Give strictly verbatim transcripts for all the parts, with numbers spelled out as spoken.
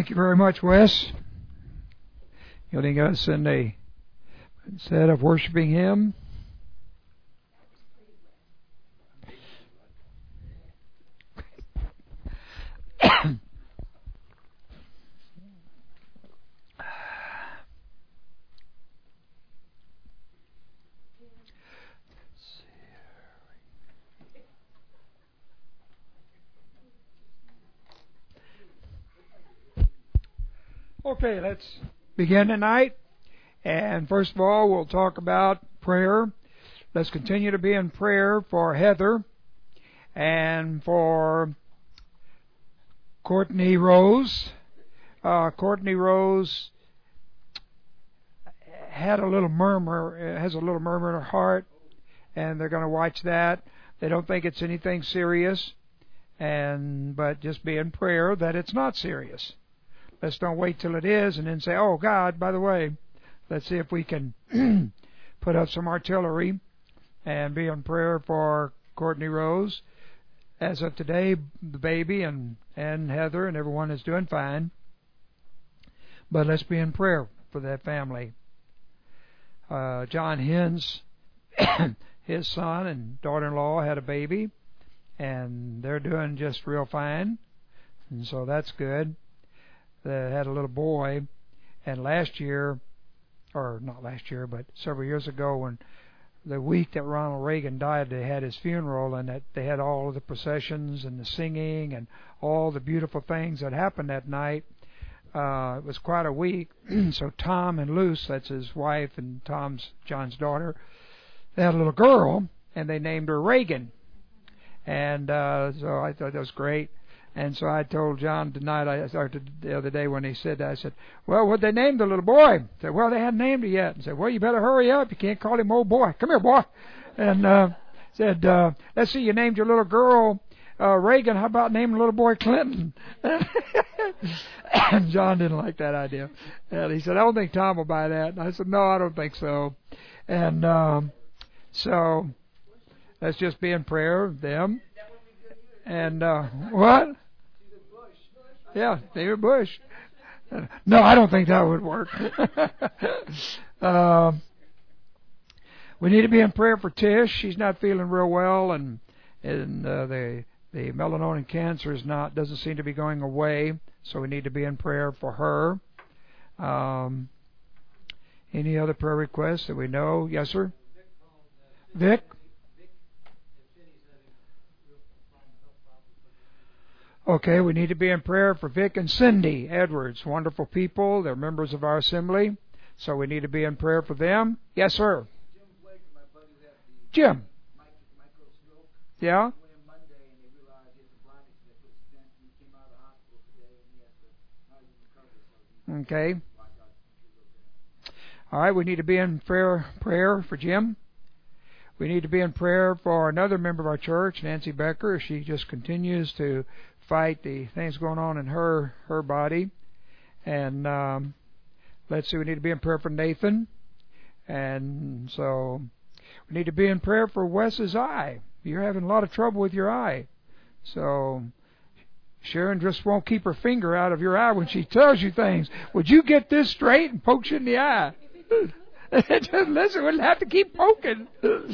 Thank you very much, Wes. Leading us in a instead of worshiping Him. Okay, let's begin tonight. And first of all, we'll talk about prayer. Let's continue to be in prayer for Heather and for Courtney Rose. Uh, Courtney Rose had a little murmur, has a little murmur in her heart, and they're going to watch that. They don't think it's anything serious, and but just be in prayer that it's not serious. Let's don't wait till it is and then say, oh, God, by the way, let's see if we can put up some artillery and be in prayer for Courtney Rose. As of today, the baby and, and Heather and everyone is doing fine. But let's be in prayer for that family. Uh, John Hens, his son and daughter-in-law had a baby, and they're doing just real fine. And so that's good. That had a little boy, and last year, or not last year, but several years ago, when the week that Ronald Reagan died, they had his funeral, and that they had all of the processions and the singing and all the beautiful things that happened that night. Uh, it was quite a week. So Tom and Luce, that's his wife and Tom's John's daughter, they had a little girl, and they named her Reagan. And uh, so I thought that was great. And so I told John tonight, I started the other day when he said that, I said, well, what'd they name the little boy? I said, well, they hadn't named it yet. I said, well, you better hurry up. You can't call him old boy. Come here, boy. And uh, said, uh, let's see, you named your little girl uh, Reagan. How about naming little boy Clinton? And John didn't like that idea. And he said, I don't think Tom will buy that. And I said, no, I don't think so. And um, so let's just be in prayer of them. And uh, what? Yeah, David Bush. No, I don't think that would work. uh, we need to be in prayer for Tish. She's not feeling real well, and and uh, the the melanoma cancer is not doesn't seem to be going away. So we need to be in prayer for her. Um, any other prayer requests that we know? Yes, sir. Vic. Okay, we need to be in prayer for Vic and Cindy Edwards, wonderful people. They're members of our assembly, so we need to be in prayer for them. Yes, sir. Jim. Yeah. Okay. All right, we need to be in prayer prayer for Jim. We need to be in prayer for another member of our church, Nancy Becker. She just continues to fight the things going on in her her body. And um, let's see, we need to be in prayer for Nathan. And so we need to be in prayer for Wes's eye. You're having a lot of trouble with your eye. So Sharon just won't keep her finger out of your eye when she tells you things. Would you get this straight? And pokes you in the eye. Just listen, we'll have to keep poking.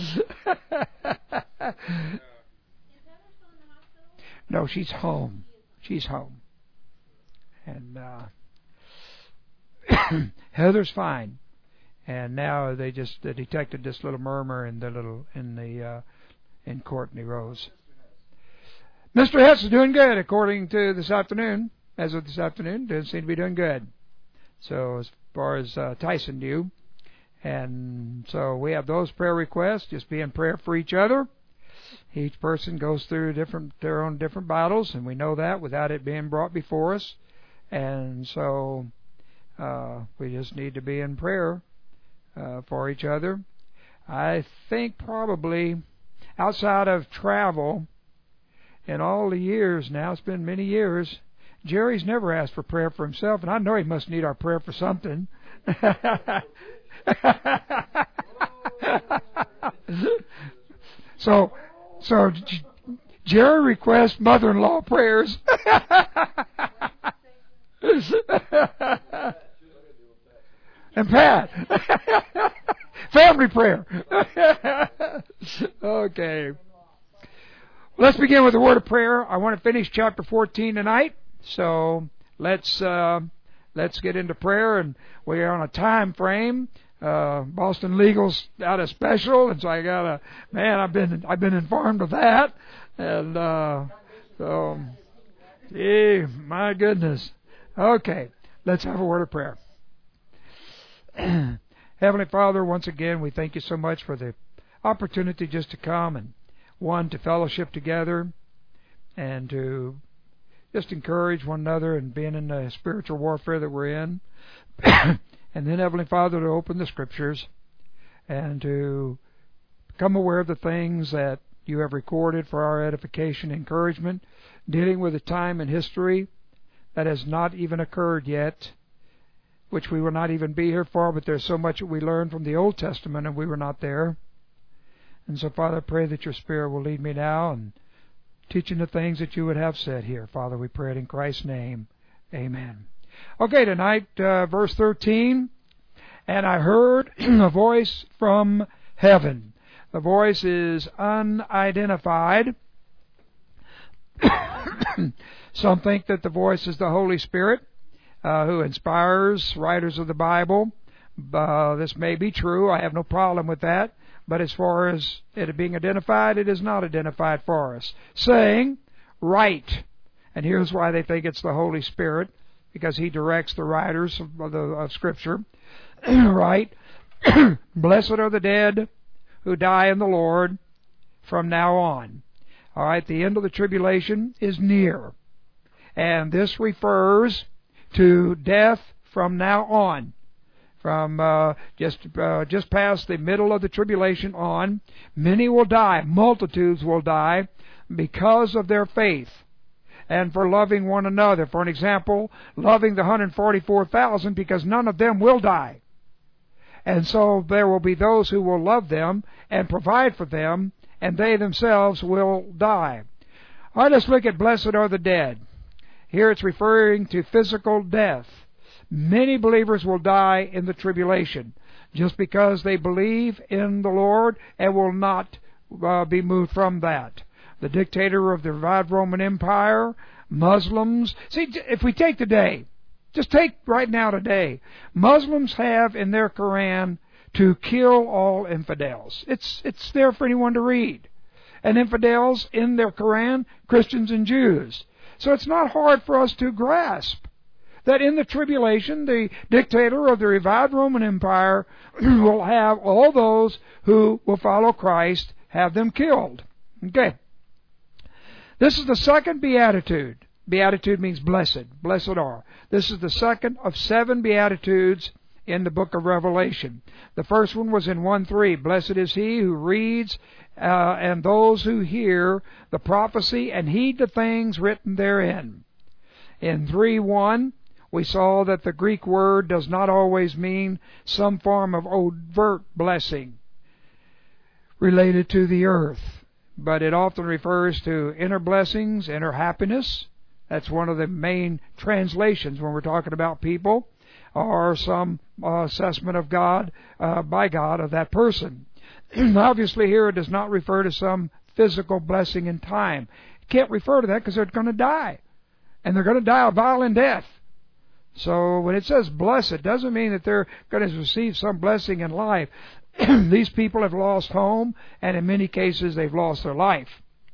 No, she's home. She's home. And uh, Heather's fine. And now they just uh, detected this little murmur in the little in the uh, in Courtney Rose. Mister Hess is doing good, according to this afternoon. As of this afternoon, doesn't seem to be doing good. So as far as uh, Tyson knew. And so we have those prayer requests. Just be in prayer for each other. Each person goes through different their own different battles, and we know that without it being brought before us. And so uh, we just need to be in prayer uh, for each other. I think probably outside of travel, in all the years now, it's been many years, Jerry's never asked for prayer for himself, and I know he must need our prayer for something. so, so J- Jerry requests mother-in-law prayers. And Pat. Family prayer. Okay. Let's begin with a word of prayer. I want to finish chapter fourteen tonight. So let's uh, let's get into prayer, and we're on a time frame. Uh, Boston Legal's out of special, and so I gotta. Man, I've been I've been informed of that, and uh, so, gee, my goodness. Okay, let's have a word of prayer. Heavenly Father, once again, we thank you so much for the opportunity just to come and, one, to fellowship together and to just encourage one another and being in the spiritual warfare that we're in. And then, Heavenly Father, to open the Scriptures and to become aware of the things that you have recorded for our edification and encouragement, dealing with a time in history that has not even occurred yet, which we will not even be here for, but there's so much that we learned from the Old Testament and we were not there. And so, Father, I pray that your Spirit will lead me now and teaching the things that you would have said here. Father, we pray it in Christ's name. Amen. Okay, tonight, uh, verse thirteen. And I heard a voice from heaven. The voice is unidentified. Some think that the voice is the Holy Spirit, uh, who inspires writers of the Bible. Uh, this may be true. I have no problem with that. But as far as it being identified, it is not identified for us. Saying, write. And here's why they think it's the Holy Spirit, because He directs the writers of, the, of Scripture. Write, blessed are the dead who die in the Lord from now on. All right, the end of the tribulation is near. And this refers to death from now on. From uh, just uh, just past the middle of the tribulation on, many will die, multitudes will die because of their faith and for loving one another. For an example, loving the one hundred forty-four thousand, because none of them will die. And so there will be those who will love them and provide for them, and they themselves will die. All right, let's look at blessed are the dead. Here it's referring to physical death. Many believers will die in the tribulation just because they believe in the Lord and will not uh, be moved from that. The dictator of the revived Roman Empire, Muslims. See, if we take today, just take right now today, Muslims have in their Quran to kill all infidels. It's, it's there for anyone to read. And infidels in their Quran, Christians and Jews. So it's not hard for us to grasp that in the tribulation, the dictator of the revived Roman Empire will have all those who will follow Christ, have them killed. Okay. This is the second beatitude. Beatitude means blessed. Blessed are. This is the second of seven beatitudes in the book of Revelation. The first one was in one three. Blessed is he who reads uh, and those who hear the prophecy and heed the things written therein. In three one, we saw that the Greek word does not always mean some form of overt blessing related to the earth, but it often refers to inner blessings, inner happiness. That's one of the main translations when we're talking about people, or some uh, assessment of God, uh, by God, of that person. Obviously here it does not refer to some physical blessing in time. It can't refer to that because they're going to die. And they're going to die a violent death. So when it says blessed, it doesn't mean that they're going to receive some blessing in life. These people have lost home, and in many cases they've lost their life.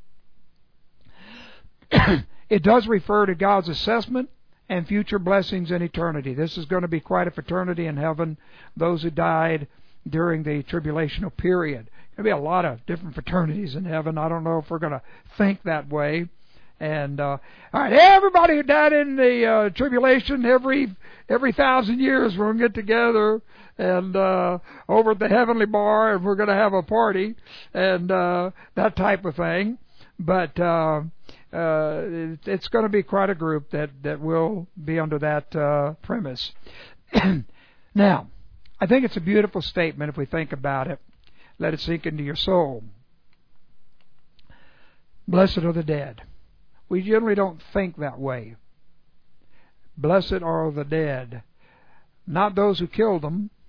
It does refer to God's assessment and future blessings in eternity. This is going to be quite a fraternity in heaven, those who died during the tribulational period. There'll be a lot of different fraternities in heaven. I don't know if we're going to think that way. And uh, all right, everybody who died in the uh, tribulation, every every thousand years, we're going to get together and uh, over at the heavenly bar, and we're going to have a party and uh, that type of thing. But uh, uh, it, it's going to be quite a group that that will be under that uh, premise. Now, I think it's a beautiful statement if we think about it. Let it sink into your soul. Blessed are the dead. We generally don't think that way. Blessed are the dead. Not those who killed them,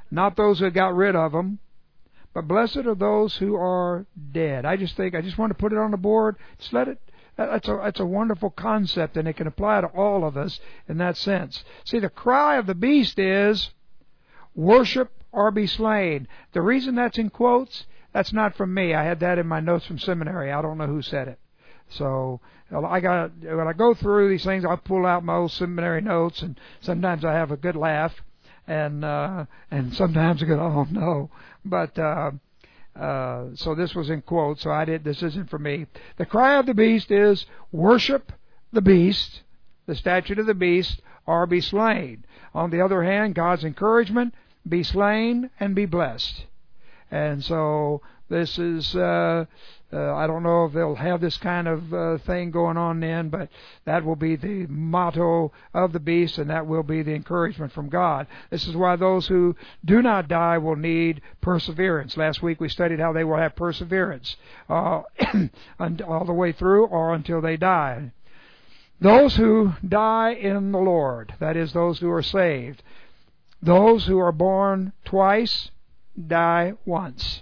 not those who got rid of them, but blessed are those who are dead. I just think, I just want to put it on the board. Just let it, that's a, that's a wonderful concept, and it can apply to all of us in that sense. See, the cry of the beast is, worship or be slain. The reason that's in quotes, that's not from me. I had that in my notes from seminary. I don't know who said it. So I got, when I go through these things, I pull out my old seminary notes, and sometimes I have a good laugh, and uh, and sometimes I go, oh no. But uh, uh, so this was in quotes. So I did. This isn't for me. The cry of the beast is, worship the beast, the statute of the beast, or be slain. On the other hand, God's encouragement: be slain and be blessed. And so this is, uh, uh, I don't know if they'll have this kind of uh, thing going on then, but that will be the motto of the beast, and that will be the encouragement from God. This is why those who do not die will need perseverance. Last week we studied how they will have perseverance uh, all the way through or until they die. Those who die in the Lord, that is, those who are saved, those who are born twice die once.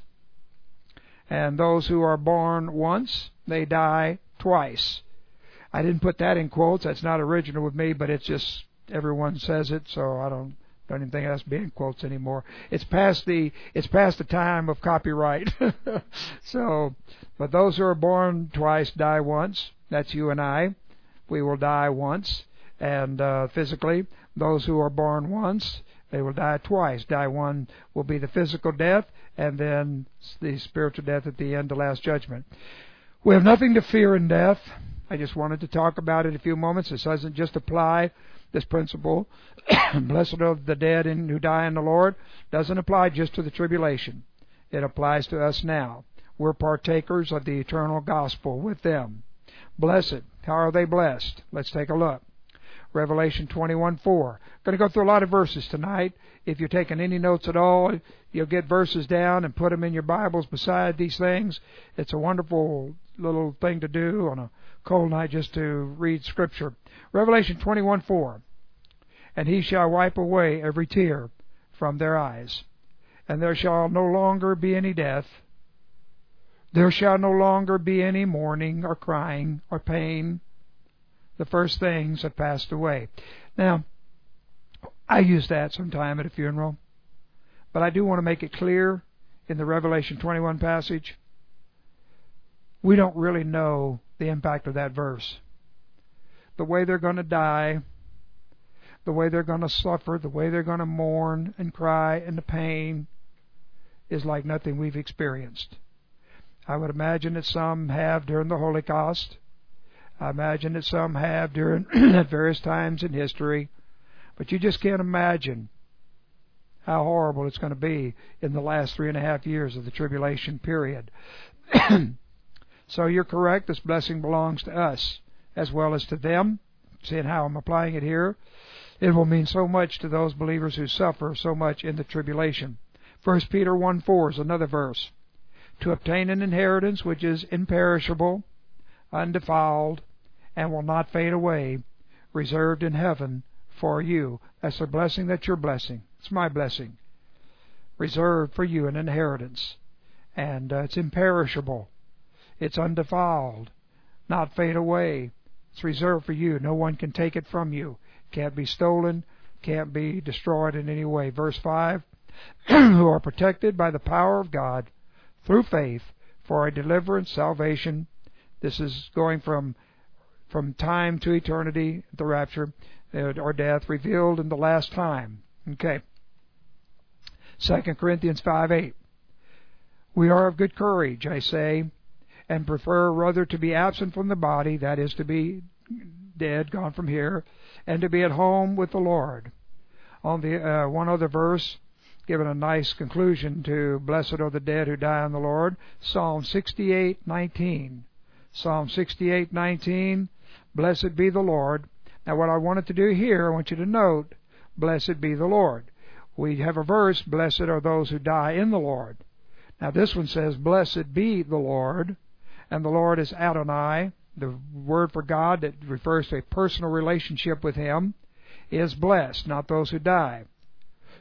And those who are born once, they die twice. I didn't put that in quotes. That's not original with me, but it's just, everyone says it, so I don't don't even think it has to be in quotes anymore. It's past the it's past the time of copyright. So, but those who are born twice die once. That's you and I. We will die once, and uh, physically, those who are born once, they will die twice. Die one will be the physical death, and then the spiritual death at the end, the last judgment. We have nothing to fear in death. I just wanted to talk about it a few moments. This doesn't just apply, this principle, blessed are the dead and who die in the Lord, doesn't apply just to the tribulation. It applies to us now. We're partakers of the eternal gospel with them. Blessed. How are they blessed? Let's take a look. Revelation twenty-one four. I'm going to go through a lot of verses tonight. If you're taking any notes at all, you'll get verses down and put them in your Bibles beside these things. It's a wonderful little thing to do on a cold night, just to read Scripture. Revelation twenty-one four. And he shall wipe away every tear from their eyes, and there shall no longer be any death. There shall no longer be any mourning or crying or pain. The first things have passed away. Now, I use that sometime at a funeral, but I do want to make it clear in the Revelation twenty-one passage, we don't really know the impact of that verse. The way they're going to die, the way they're going to suffer, the way they're going to mourn and cry and the pain is like nothing we've experienced. I would imagine that some have during the Holocaust. I imagine that some have during at various times in history. But you just can't imagine how horrible it's going to be in the last three and a half years of the tribulation period. So you're correct. This blessing belongs to us as well as to them. Seeing how I'm applying it here, it will mean so much to those believers who suffer so much in the tribulation. First Peter one four is another verse. To obtain an inheritance which is imperishable, undefiled, and will not fade away, reserved in heaven for you. That's a blessing. That's your blessing. It's my blessing. Reserved for you an inheritance. And uh, it's imperishable. It's undefiled. Not fade away. It's reserved for you. No one can take it from you. Can't be stolen. Can't be destroyed in any way. Verse five, who are protected by the power of God through faith for a deliverance, salvation. This is going from from time to eternity, the rapture, or death, revealed in the last time. Okay. Second Corinthians five eight. We are of good courage, I say, and prefer rather to be absent from the body, that is, to be dead, gone from here, and to be at home with the Lord. On the uh, one other verse, given a nice conclusion to blessed are the dead who die in the Lord, Psalm sixty-eight nineteen. Psalm sixty-eight nineteen, blessed be the Lord. Now what I wanted to do here, I want you to note, blessed be the Lord. We have a verse, blessed are those who die in the Lord. Now this one says, blessed be the Lord, and the Lord is Adonai. The word for God that refers to a personal relationship with Him is blessed, not those who die.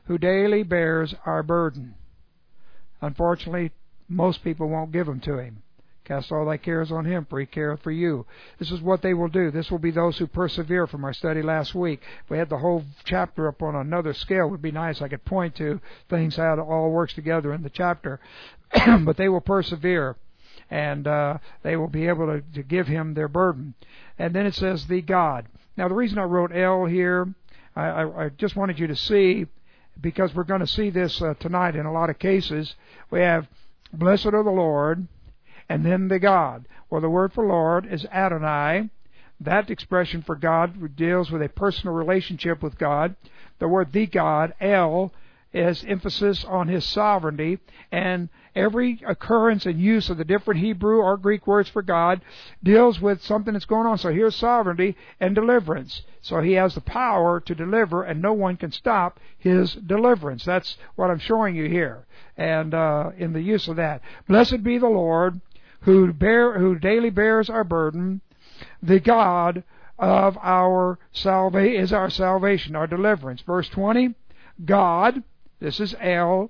who daily bears our burden. Unfortunately, most people won't give them to Him. Cast all thy cares on Him, for He careth for you. This is what they will do. This will be those who persevere from our study last week. If we had the whole chapter up on another scale, it would be nice. I could point to things, how it all works together in the chapter. But they will persevere, and uh, they will be able to, to give Him their burden. And then it says, the God. Now, the reason I wrote L here, I, I, I just wanted you to see, because we're going to see this uh, tonight in a lot of cases. We have, blessed are the Lord, and then the God. Well, the word for Lord is Adonai. That expression for God deals with a personal relationship with God. The word the God, El, is emphasis on His sovereignty, and every occurrence and use of the different Hebrew or Greek words for God deals with something that's going on. So here's sovereignty and deliverance. So He has the power to deliver, and no one can stop His deliverance. That's what I'm showing you here, and uh, in the use of that. Blessed be the Lord, who bear, who daily bears our burden. The God of our salvation is our salvation, our deliverance. Verse twenty, God, this is El,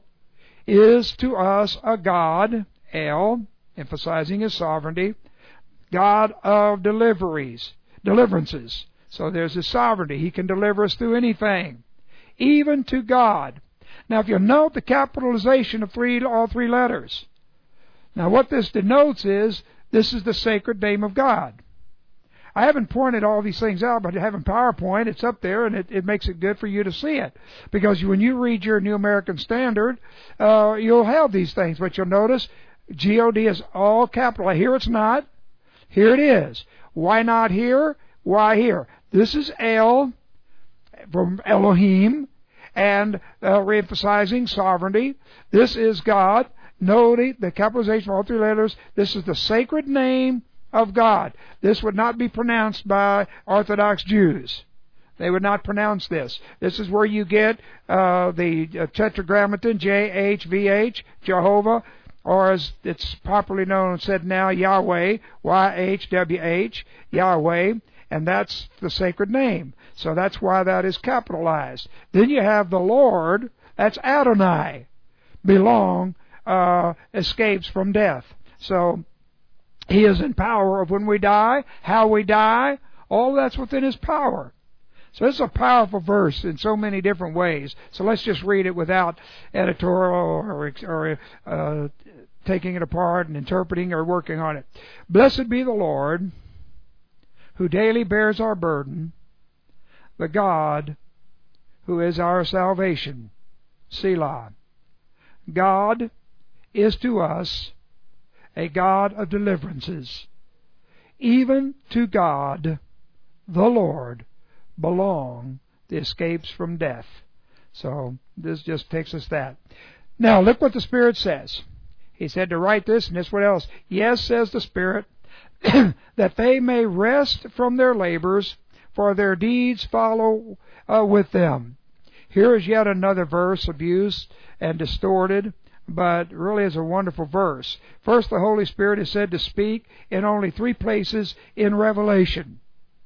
is to us a God, El, emphasizing His sovereignty, God of deliveries, deliverances. So there's His sovereignty. He can deliver us through anything, even to God. Now, if you note the capitalization of three, all three letters. Now, what this denotes is this is the sacred name of God. I haven't pointed all these things out, but I have in PowerPoint. It's up there, and it, it makes it good for you to see it. Because when you read your New American Standard, uh, you'll have these things. But you'll notice G O D is all capital. Here it's not. Here it is. Why not here? Why here? This is El, from Elohim, and uh, re-emphasizing sovereignty. This is God. Note the capitalization of all three letters. This is the sacred name of God. This would not be pronounced by Orthodox Jews. They would not pronounce this. This is where you get uh, the uh, Tetragrammaton, J H V H, Jehovah, or as it's popularly known and said now, Yahweh, Y H W H, Yahweh, and that's the sacred name. So that's why that is capitalized. Then you have the Lord, that's Adonai, belong, uh, escapes from death. So He is in power of when we die, how we die, all that's within His power. So it's a powerful verse in so many different ways. So let's just read it without editorial or, or uh, taking it apart and interpreting or working on it. Blessed be the Lord, who daily bears our burden, the God who is our salvation. Selah. God is to us a God of deliverances. Even to God, the Lord, belong the escapes from death. So this just takes us that. Now look what the Spirit says. He said to write this, and this what else? Yes, says the Spirit, that they may rest from their labors, for their deeds follow uh, with them. Here is yet another verse abused and distorted, but really is a wonderful verse. First, the Holy Spirit is said to speak in only three places in Revelation.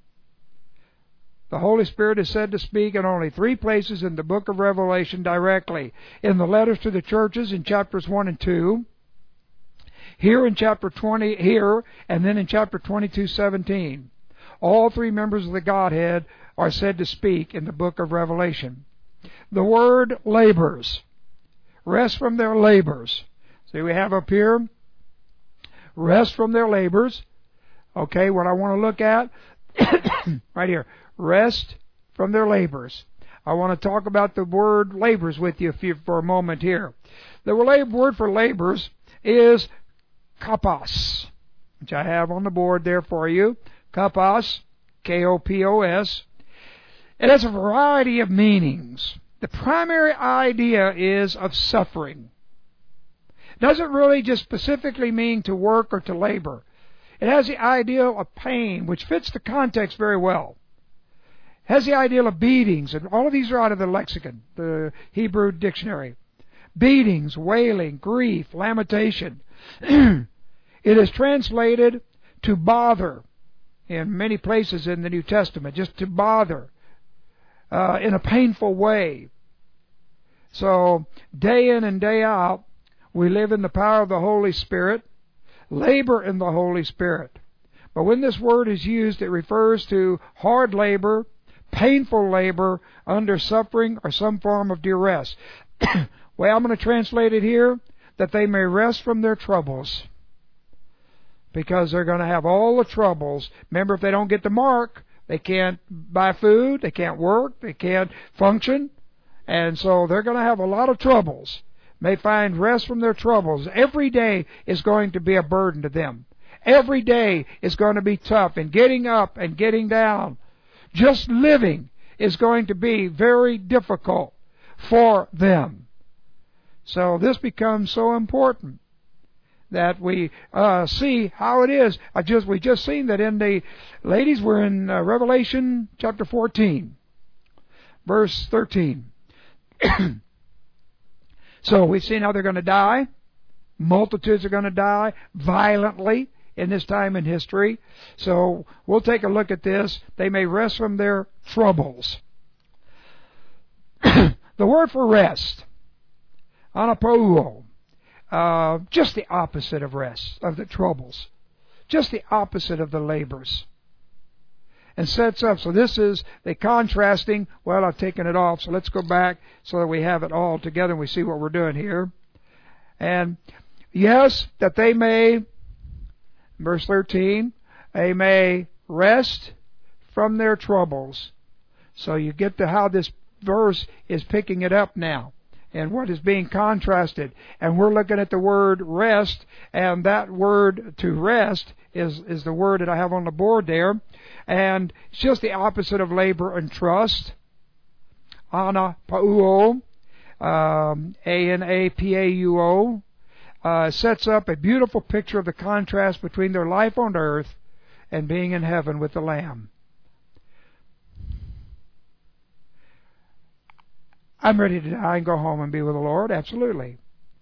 The Holy Spirit is said to speak in only three places in the book of Revelation directly. In the letters to the churches in chapters one and two, here in chapter twenty, here, and then in chapter twenty-two, seventeen. All three members of the Godhead are said to speak in the book of Revelation. The word labors. Rest from their labors. See, we have up here, rest from their labors. Okay, what I want to look at, right here, rest from their labors. I want to talk about the word labors with you for a moment here. The word for labors is kopos, which I have on the board there for you. Kopos, K O P O S. It has a variety of meanings. The primary idea is of suffering. It doesn't really just specifically mean to work or to labor. It has the idea of pain, which fits the context very well. It has the idea of beatings, and all of these are out of the lexicon, the Hebrew dictionary. Beatings, wailing, grief, lamentation. It is translated to bother in many places in the New Testament, just to bother. Uh, in a painful way. So, day in and day out, we live in the power of the Holy Spirit, labor in the Holy Spirit. But when this word is used, it refers to hard labor, painful labor under suffering or some form of duress. Well, I'm going to translate it here, that they may rest from their troubles. Because they're going to have all the troubles. Remember, if they don't get the mark, they can't buy food, they can't work, they can't function. And so they're going to have a lot of troubles. May find rest from their troubles. Every day is going to be a burden to them. Every day is going to be tough, and getting up and getting down. Just living is going to be very difficult for them. So this becomes so important that we uh, see how it is. I just we just seen that in the ladies. We're in uh, Revelation chapter fourteen, verse thirteen. So we've seen how they're going to die. Multitudes are going to die violently in this time in history. So we'll take a look at this. They may rest from their troubles. The word for rest, anapouo, uh, just the opposite of rest, of the troubles. Just the opposite of the labors. And sets up, so this is the contrasting. Well, I've taken it off, so let's go back so that we have it all together and we see what we're doing here. And yes, that they may, verse thirteen, they may rest from their troubles. So you get to how this verse is picking it up now and what is being contrasted. And we're looking at the word rest, and that word to rest is, is the word that I have on the board there. And it's just the opposite of labor and trust. Anapouo, um, A N A P A U O, uh, sets up a beautiful picture of the contrast between their life on earth and being in heaven with the Lamb. I'm ready to die and go home and be with the Lord, absolutely.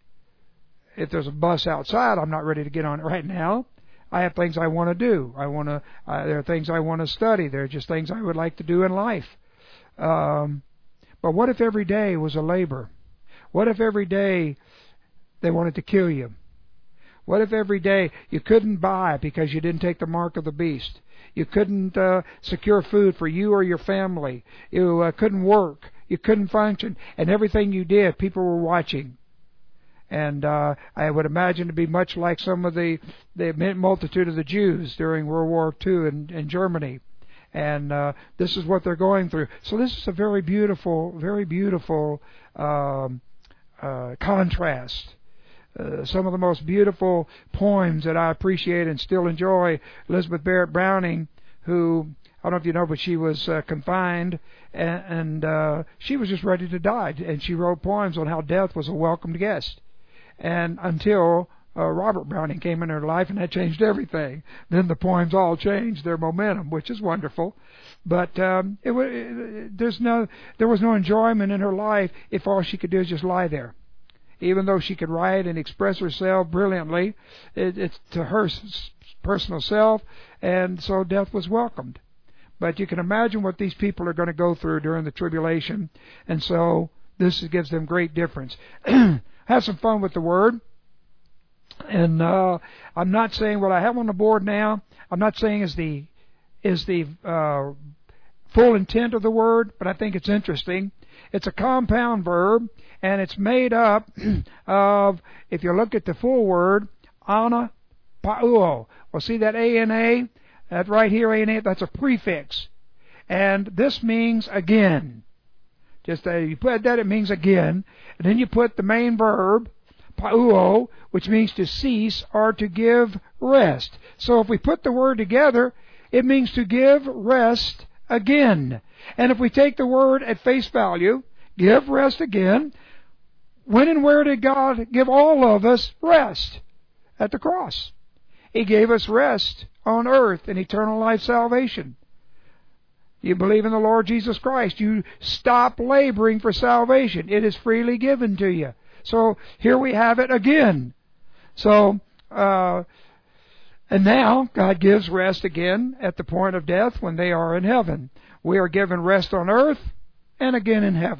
If there's a bus outside, I'm not ready to get on it right now. I have things I want to do. I want to. Uh, there are things I want to study. There are just things I would like to do in life. Um, but what if every day was a labor? What if every day they wanted to kill you? What if every day you couldn't buy because you didn't take the mark of the beast? You couldn't uh, secure food for you or your family. You uh, couldn't work. You couldn't function. And everything you did, people were watching. And uh, I would imagine to be much like some of the, the multitude of the Jews during World War Two in, in Germany. And uh, this is what they're going through. So this is a very beautiful, very beautiful um, uh, contrast. Uh, some of the most beautiful poems that I appreciate and still enjoy. Elizabeth Barrett Browning, who, I don't know if you know, but she was uh, confined, and, and uh, she was just ready to die. And she wrote poems on how death was a welcomed guest. And until uh, Robert Browning came in her life, and that changed everything. Then the poems all changed their momentum, which is wonderful. But um, it, it, there's no, there was no enjoyment in her life if all she could do is just lie there. Even though she could write and express herself brilliantly, it, it's to her personal self, and so death was welcomed. But you can imagine what these people are going to go through during the tribulation, and so this gives them great difference. Have some fun with the word. And uh, I'm not saying what I have on the board now. I'm not saying is the is the uh, full intent of the word, but I think it's interesting. It's a compound verb, and it's made up of, if you look at the full word, ana pauo. Well, see that A N A? That right here, A N A, that's a prefix. And this means again. Just uh, you put that, it means again. And then you put the main verb, pauo, which means to cease or to give rest. So if we put the word together, it means to give rest again. And if we take the word at face value, give rest again, when and where did God give all of us rest? At the cross. He gave us rest on earth in eternal life salvation. You believe in the Lord Jesus Christ. You stop laboring for salvation. It is freely given to you. So here we have it again. So, uh, and now God gives rest again at the point of death when they are in heaven. We are given rest on earth and again in heaven.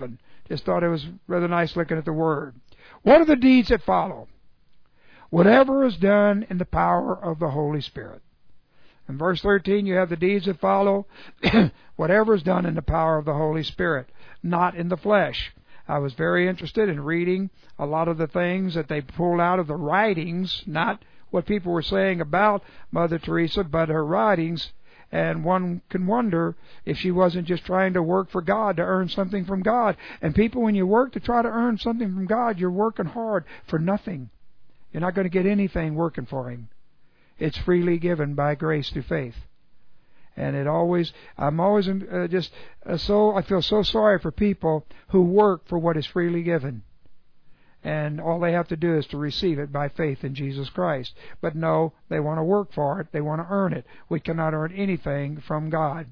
Just thought it was rather nice looking at the Word. What are the deeds that follow? Whatever is done in the power of the Holy Spirit. In verse thirteen, you have the deeds that follow. Whatever is done in the power of the Holy Spirit, not in the flesh. I was very interested in reading a lot of the things that they pulled out of the writings, not what people were saying about Mother Teresa, but her writings. And one can wonder if she wasn't just trying to work for God, to earn something from God. And people, when you work to try to earn something from God, you're working hard for nothing. You're not going to get anything working for Him. It's freely given by grace through faith. And it always, I'm always uh, just uh, so, I feel so sorry for people who work for what is freely given. And all they have to do is to receive it by faith in Jesus Christ. But no, they want to work for it. They want to earn it. We cannot earn anything from God.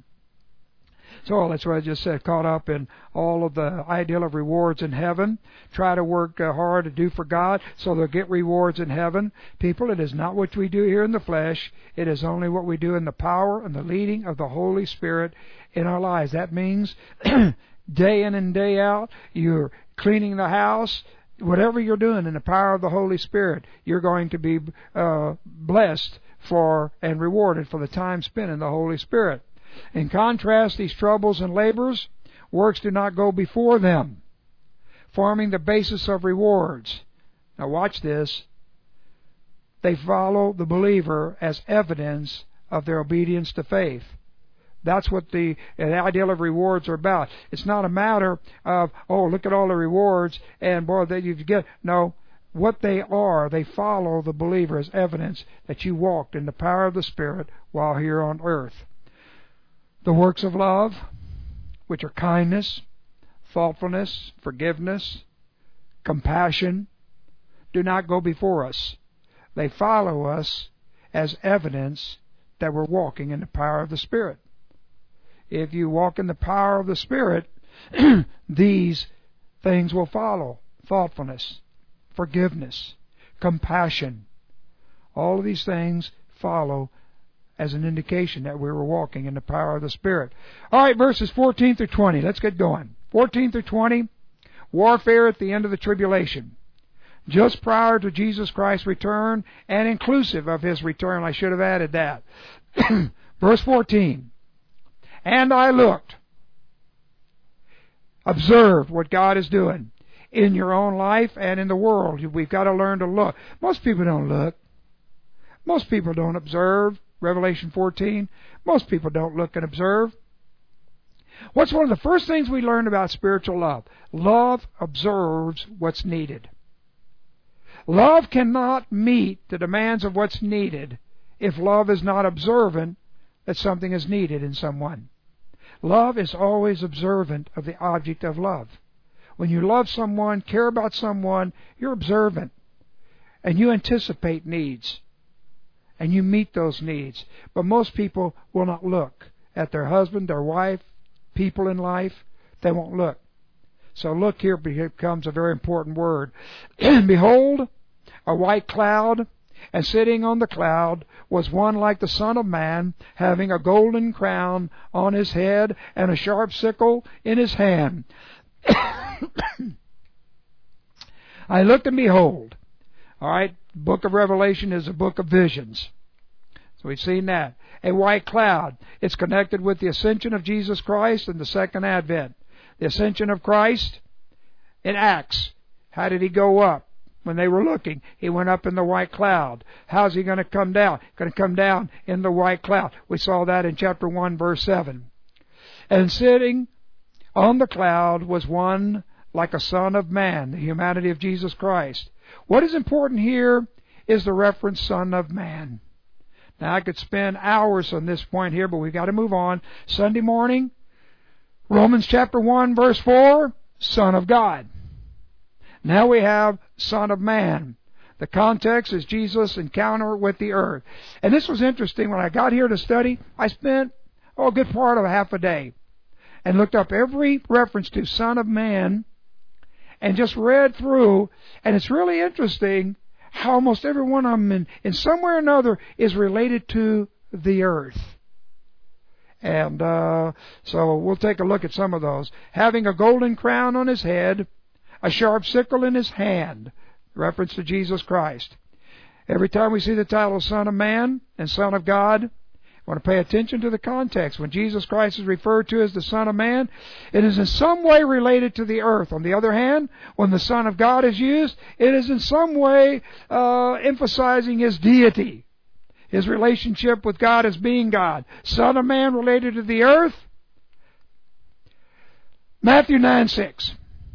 So that's what I just said, caught up in all of the ideal of rewards in heaven. Try to work uh, hard to do for God so they'll get rewards in heaven. People, it is not what we do here in the flesh. It is only what we do in the power and the leading of the Holy Spirit in our lives. That means day in and day out, you're cleaning the house. Whatever you're doing in the power of the Holy Spirit, you're going to be uh, blessed for and rewarded for the time spent in the Holy Spirit. In contrast, these troubles and labors, works do not go before them, forming the basis of rewards. Now watch this. They follow the believer as evidence of their obedience to faith. That's what the, the ideal of rewards are about. It's not a matter of, oh, look at all the rewards, and boy, that you get. No, what they are, they follow the believer as evidence that you walked in the power of the Spirit while here on earth. The works of love, which are kindness, thoughtfulness, forgiveness, compassion, do not go before us. They follow us as evidence that we're walking in the power of the Spirit. If you walk in the power of the Spirit, these things will follow. Thoughtfulness, forgiveness, compassion. All of these things follow as an indication that we were walking in the power of the Spirit. All right, verses fourteen through twenty. Let's get going. fourteen through twenty, warfare at the end of the tribulation. Just prior to Jesus Christ's return and inclusive of His return. I should have added that. Verse fourteen. And I looked, observed what God is doing in your own life and in the world. We've got to learn to look. Most people don't look. Most people don't observe. Revelation fourteen. Most people don't look and observe. What's one of the first things we learn about spiritual love? Love observes what's needed. Love cannot meet the demands of what's needed if love is not observant that something is needed in someone. Love is always observant of the object of love. When you love someone, care about someone, you're observant. And you anticipate needs. And you meet those needs. But most people will not look at their husband, their wife, people in life. They won't look. So look here becomes a very important word. Behold, a white cloud, and sitting on the cloud was one like the Son of Man, having a golden crown on his head and a sharp sickle in his hand. I looked and behold. All right, the book of Revelation is a book of visions. So we've seen that. A white cloud. It's connected with the ascension of Jesus Christ and the second advent. The ascension of Christ in Acts. How did He go up? When they were looking, He went up in the white cloud. How's He going to come down? Going to come down in the white cloud. We saw that in chapter one, verse seven. And sitting on the cloud was one like a Son of Man, the humanity of Jesus Christ. What is important here is the reference Son of Man. Now I could spend hours on this point here, but we've got to move on. Sunday morning, Romans chapter one, verse four, Son of God. Now we have Son of Man. The context is Jesus' encounter with the earth. And this was interesting. When I got here to study, I spent oh, a good part of half a day and looked up every reference to Son of Man and just read through. And it's really interesting how almost every one of them in, in some way or another is related to the earth. And uh, so we'll take a look at some of those. Having a golden crown on his head, a sharp sickle in his hand, reference to Jesus Christ. Every time we see the title Son of Man and Son of God, I want to pay attention to the context. When Jesus Christ is referred to as the Son of Man, it is in some way related to the earth. On the other hand, when the Son of God is used, it is in some way uh, emphasizing His deity, His relationship with God as being God. Son of Man related to the earth. Matthew nine six.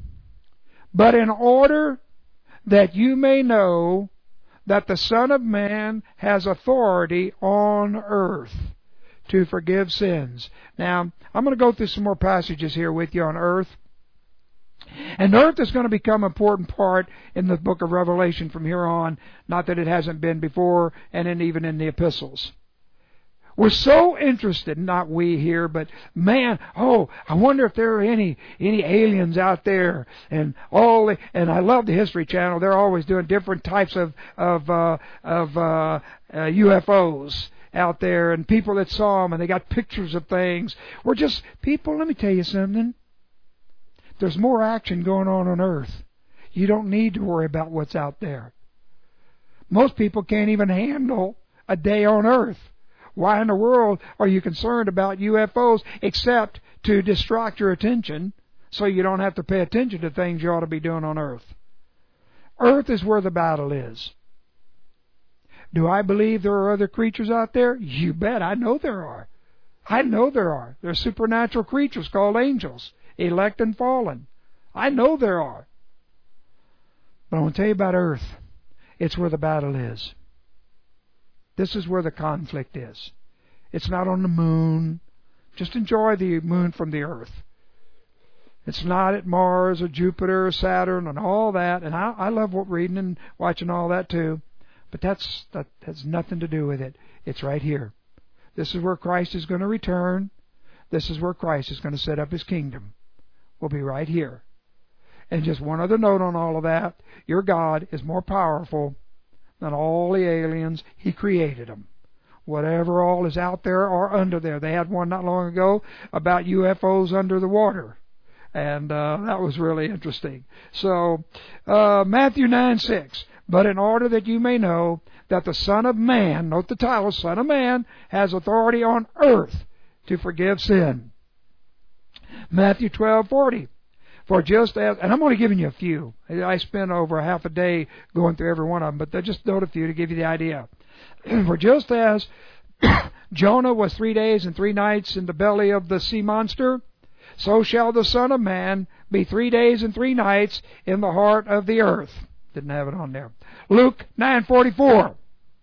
But in order that you may know that the Son of Man has authority on earth to forgive sins. Now, I'm going to go through some more passages here with you on earth. And earth is going to become an important part in the book of Revelation from here on. Not that it hasn't been before, and then even in the epistles. We're so interested, not we here, but man, oh, I wonder if there are any any aliens out there, and all. The, and I love the History Channel. They're always doing different types of of uh, of uh, uh, U F Os out there, and people that saw them, and they got pictures of things. We're just people. Let me tell you something. There's more action going on on Earth. You don't need to worry about what's out there. Most people can't even handle a day on Earth. Why in the world are you concerned about U F Os except to distract your attention so you don't have to pay attention to things you ought to be doing on Earth? Earth is where the battle is. Do I believe there are other creatures out there? You bet. I know there are. I know there are. There are supernatural creatures called angels, elect and fallen. I know there are. But I want to tell you about Earth. It's where the battle is. This is where the conflict is. It's not on the moon. Just enjoy the moon from the earth. It's not at Mars or Jupiter or Saturn and all that. And I, I love reading and watching all that too. But that's that has nothing to do with it. It's right here. This is where Christ is going to return. This is where Christ is going to set up His kingdom. We'll be right here. And just one other note on all of that. Your God is more powerful than all the aliens. He created them. Whatever all is out there or under there. They had one not long ago about U F Os under the water. And uh, that was really interesting. So, uh, Matthew nine six. But in order that you may know that the Son of Man, note the title, Son of Man, has authority on earth to forgive sin. Matthew twelve forty. For just as, and I'm only giving you a few. I spent over a half a day going through every one of them, but I just note a few to give you the idea. For just as Jonah was three days and three nights in the belly of the sea monster, so shall the Son of Man be three days and three nights in the heart of the earth. Didn't have it on there. Luke nine forty-four.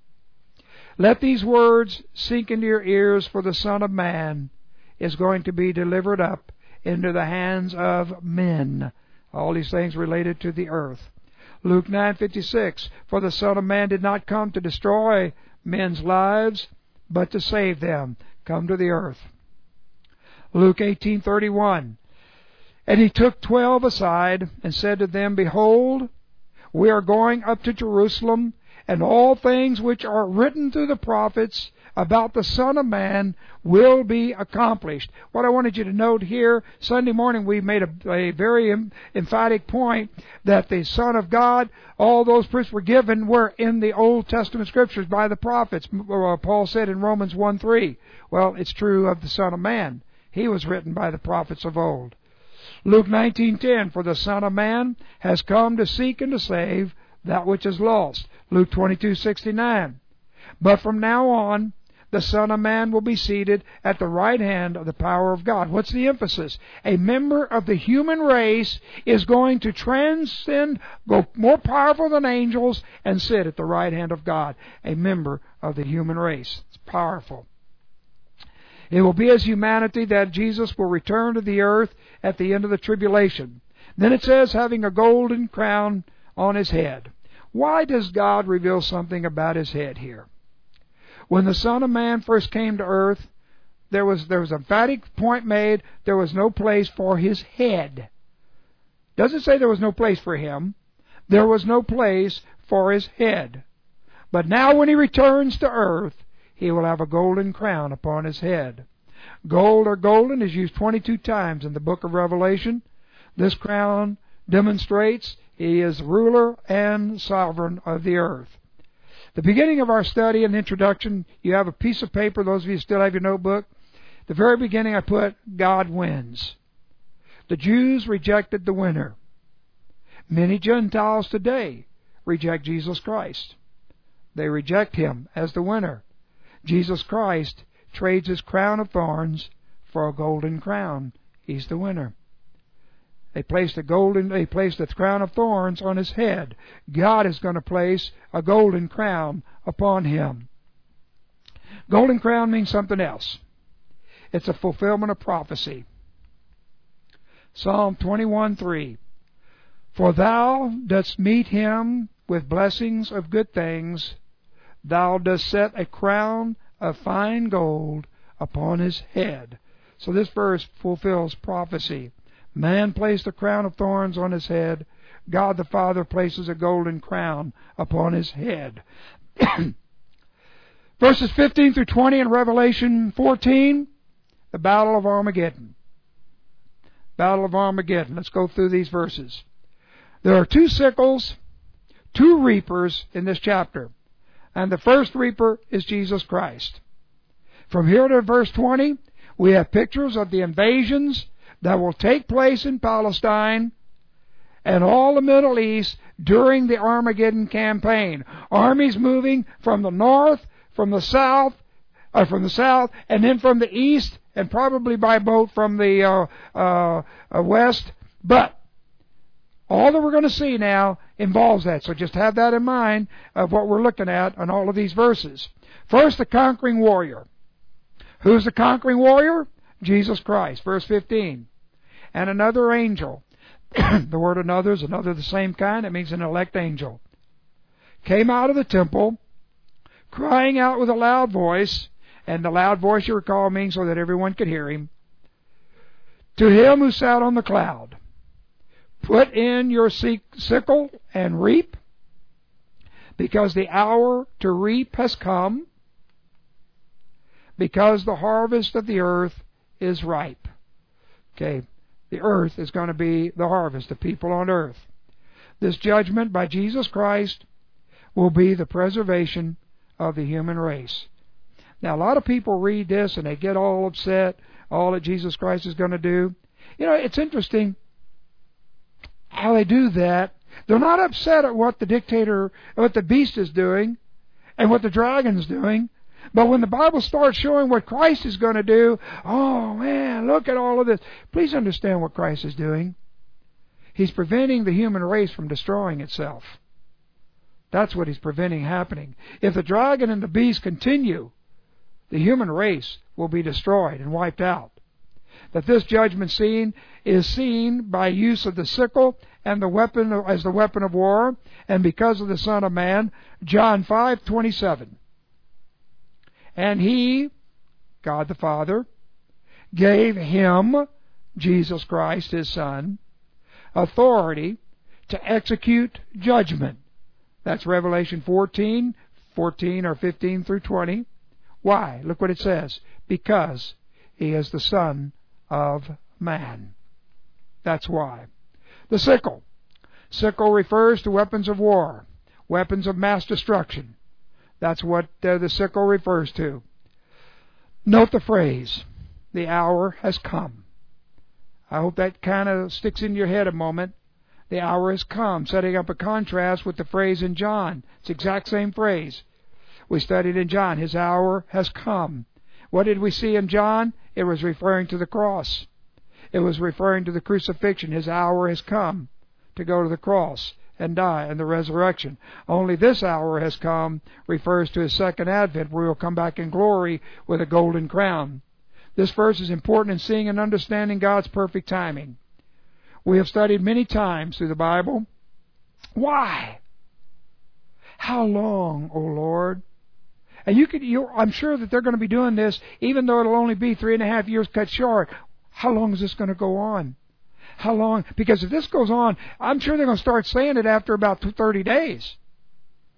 Let these words sink into your ears, for the Son of Man is going to be delivered up into the hands of men. All these things related to the earth. Luke nine fifty-six. For the Son of Man did not come to destroy men's lives, but to save them. Come to the earth. Luke eighteen thirty-one. And He took twelve aside and said to them, Behold, we are going up to Jerusalem, and all things which are written through the prophets about the Son of Man will be accomplished. What I wanted you to note here, Sunday morning we made a, a very em- emphatic point that the Son of God, all those proofs were given were in the Old Testament Scriptures by the prophets. Paul said in Romans one three. Well, it's true of the Son of Man. He was written by the prophets of old. Luke nineteen ten. For the Son of Man has come to seek and to save that which is lost. Luke twenty-two sixty-nine. But from now on, the Son of Man will be seated at the right hand of the power of God. What's the emphasis? A member of the human race is going to transcend, go more powerful than angels, and sit at the right hand of God. A member of the human race. It's powerful. It will be as humanity that Jesus will return to the earth at the end of the tribulation. Then it says, having a golden crown on His head. Why does God reveal something about His head here? When the Son of Man first came to earth, there was there was an emphatic point made, there was no place for His head. Doesn't say there was no place for Him. There was no place for His head. But now when He returns to earth, He will have a golden crown upon His head. Gold or golden is used twenty-two times in the book of Revelation. This crown demonstrates he is ruler and sovereign of the earth. The beginning of our study and introduction, you have a piece of paper, those of you who still have your notebook. The very beginning I put, God wins. The Jews rejected the winner. Many Gentiles today reject Jesus Christ. They reject Him as the winner. Jesus Christ trades His crown of thorns for a golden crown. He's the winner. They placed a golden, they placed a crown of thorns on His head. God is going to place a golden crown upon Him. Golden crown means something else. It's a fulfillment of prophecy. Psalm twenty-one three. For thou dost meet him with blessings of good things. Thou dost set a crown of fine gold upon his head. So this verse fulfills prophecy. Man placed a crown of thorns on his head. God the Father places a golden crown upon his head. Verses fifteen through twenty in Revelation fourteen, the Battle of Armageddon. Battle of Armageddon. Let's go through these verses. There are two sickles, two reapers in this chapter. And the first reaper is Jesus Christ. From here to verse twenty, we have pictures of the invasions that will take place in Palestine and all the Middle East during the Armageddon campaign. Armies moving from the north, from the south, uh, from the south, and then from the east, and probably by boat from the uh, uh, uh, west. But all that we're going to see now involves that. So just have that in mind of what we're looking at on all of these verses. First, the conquering warrior. Who's the conquering warrior? Jesus Christ. Verse fifteen. And another angel. The word another is another the same kind. It means an elect angel. Came out of the temple, crying out with a loud voice. And the loud voice, you recall, means so that everyone could hear him. To him who sat on the cloud. Put in your sickle and reap, because the hour to reap has come, because the harvest of the earth is ripe. Okay, the earth is going to be the harvest, the people on earth. This judgment by Jesus Christ will be the preservation of the human race. Now, a lot of people read this and they get all upset, all that Jesus Christ is going to do. You know, it's interesting how they do that. They're not upset at what the dictator, what the beast is doing and what the dragon's doing. But when the Bible starts showing what Christ is going to do, oh man, look at all of this. Please understand what Christ is doing. He's preventing the human race from destroying itself. That's what He's preventing happening. If the dragon and the beast continue, the human race will be destroyed and wiped out. That this judgment scene is seen by use of the sickle and the weapon as the weapon of war, and because of the Son of Man. John five twenty-seven. And He, God the Father, gave Him, Jesus Christ, His Son, authority to execute judgment. That's Revelation fourteen, fourteen or fifteen through twenty. Why? Look what it says. Because He is the Son of Man. That's why. The sickle. Sickle refers to weapons of war, weapons of mass destruction. That's what uh, the sickle refers to. Note the phrase, the hour has come. I hope that kind of sticks in your head a moment. The hour has come, setting up a contrast with the phrase in John. It's the exact same phrase. We studied in John, His hour has come. What did we see in John? It was referring to the cross. It was referring to the crucifixion. His hour has come to go to the cross and die and the resurrection. Only this hour has come refers to His second advent, where He'll come back in glory with a golden crown. This verse is important in seeing and understanding God's perfect timing. We have studied many times through the Bible. Why? How long, O Lord? And you could, you, I'm sure that they're going to be doing this, even though it'll only be three and a half years cut short. How long is this going to go on? How long? Because if this goes on, I'm sure they're going to start saying it after about thirty days.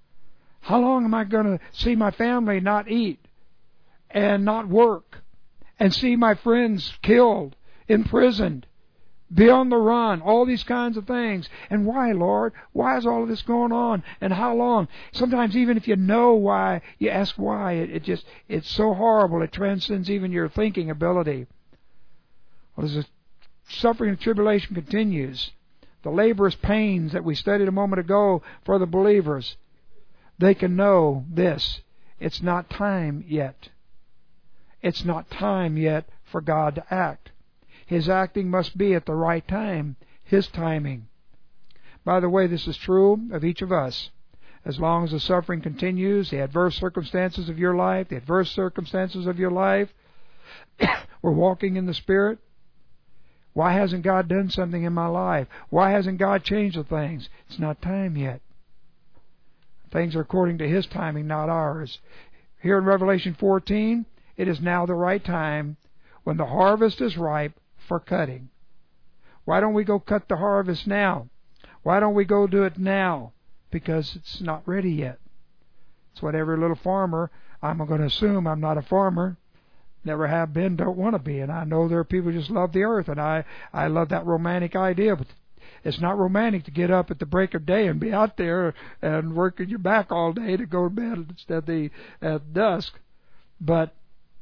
How long am I going to see my family not eat and not work and see my friends killed, imprisoned, be on the run, all these kinds of things. And why, Lord? Why is all of this going on? And how long? Sometimes even if you know why, you ask why. It, it just, it's so horrible. It transcends even your thinking ability. Well, as the suffering and tribulation continues, the laborious pains that we studied a moment ago for the believers, they can know this. It's not time yet. It's not time yet for God to act. His acting must be at the right time, His timing. By the way, this is true of each of us. As long as the suffering continues, the adverse circumstances of your life, the adverse circumstances of your life, we're walking in the Spirit. Why hasn't God done something in my life? Why hasn't God changed the things? It's not time yet. Things are according to His timing, not ours. Here in Revelation fourteen, it is now the right time when the harvest is ripe for cutting. Why don't we go cut the harvest now? Why don't we go do it now? Because it's not ready yet. It's what every little farmer, I'm going to assume I'm not a farmer, never have been, don't want to be. And I know there are people who just love the earth, and I, I love that romantic idea, but it's not romantic to get up at the break of day and be out there and working your back all day to go to bed instead the at dusk. But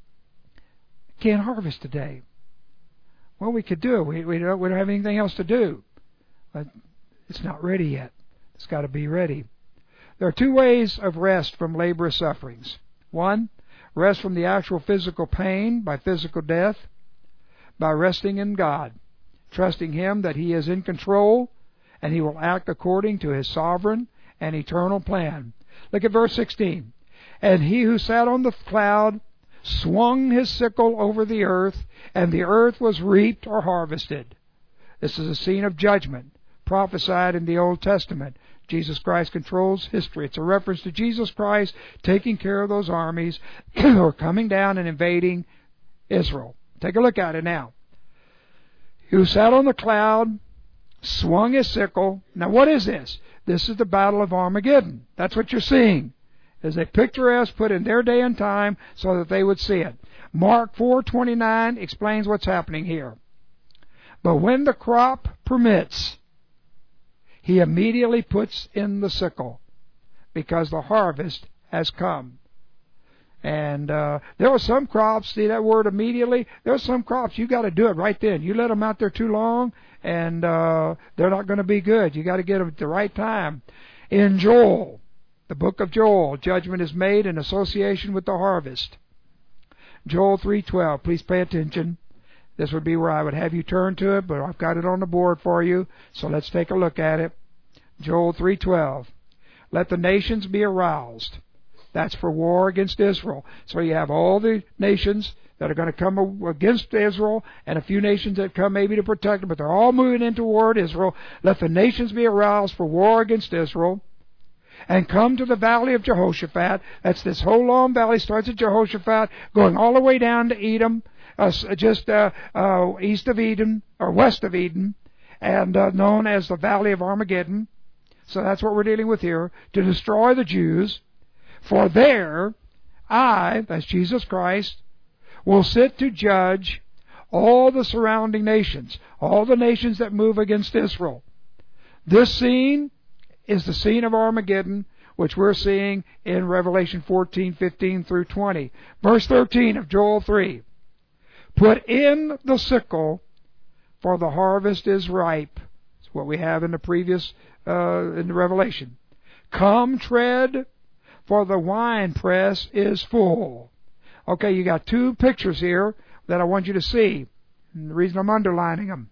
can't harvest today. Well, we could do it. We, we, don't, we don't have anything else to do. But it's not ready yet. It's got to be ready. There are two ways of rest from laborious sufferings. One, rest from the actual physical pain by physical death, by resting in God, trusting Him that He is in control and He will act according to His sovereign and eternal plan. Look at verse sixteen. And He who sat on the cloud swung His sickle over the earth, and the earth was reaped or harvested. This is a scene of judgment prophesied in the Old Testament. Jesus Christ controls history. It's a reference to Jesus Christ taking care of those armies who are coming down and invading Israel. Take a look at it now. Who sat on the cloud, swung his sickle. Now what is this? This is the Battle of Armageddon. That's what you're seeing. As a picturesque put in their day and time so that they would see it. Mark four twenty-nine explains what's happening here. But when the crop permits, He immediately puts in the sickle, because the harvest has come. And uh, there are some crops, see that word immediately? There are some crops, you got to do it right then. You let them out there too long, and uh, they're not going to be good. You got to get them at the right time. In Joel, the book of Joel, judgment is made in association with the harvest. Joel three twelve, please pay attention. This would be where I would have you turn to it, but I've got it on the board for you, so let's take a look at it. Joel three twelve. Let the nations be aroused. That's for war against Israel. So you have all the nations that are going to come against Israel, and a few nations that come maybe to protect them, but they're all moving in toward Israel. Let the nations be aroused for war against Israel, and come to the valley of Jehoshaphat. That's this whole long valley, starts at Jehoshaphat, going all the way down to Edom, uh, just uh, uh, east of Eden, or west of Eden, and uh, known as the Valley of Armageddon. So that's what we're dealing with here, to destroy the Jews. For there, I, that's Jesus Christ, will sit to judge all the surrounding nations, all the nations that move against Israel. This scene is the scene of Armageddon, which we're seeing in Revelation fourteen, fifteen through twenty. Verse thirteen of Joel three. Put in the sickle, for the harvest is ripe. That's what we have in the previous, uh, in the Revelation. Come tread, for the winepress is full. Okay, you got two pictures here that I want you to see. And the reason I'm underlining them.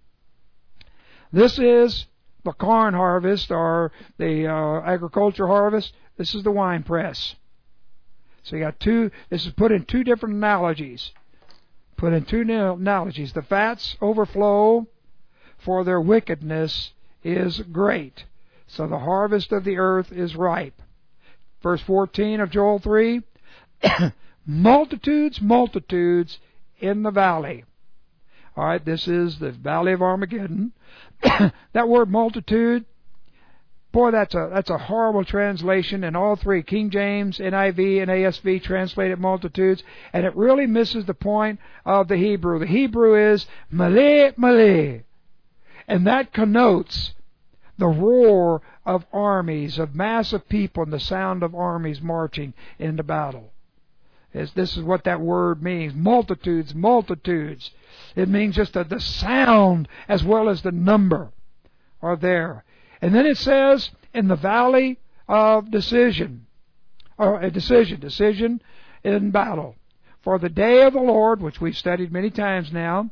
This is the corn harvest, or the uh, agriculture harvest. This is the wine press. So you got two, this is put in two different analogies. Put in two analogies. The fats overflow, for their wickedness is great. So the harvest of the earth is ripe. Verse fourteen of Joel three, multitudes, multitudes in the valley. All right, this is the Valley of Armageddon. That word multitude, Boy, that's a that's a horrible translation, and all three, King James, N I V, and A S V, translated multitudes, and it really misses the point of the Hebrew. The Hebrew is male, male, and that connotes the roar of armies, of massive people, and the sound of armies marching into battle. This is what that word means. Multitudes, multitudes. It means just the sound as well as the number are there. And then it says, in the valley of decision, or a decision, decision in battle. For the day of the Lord, which we've studied many times now,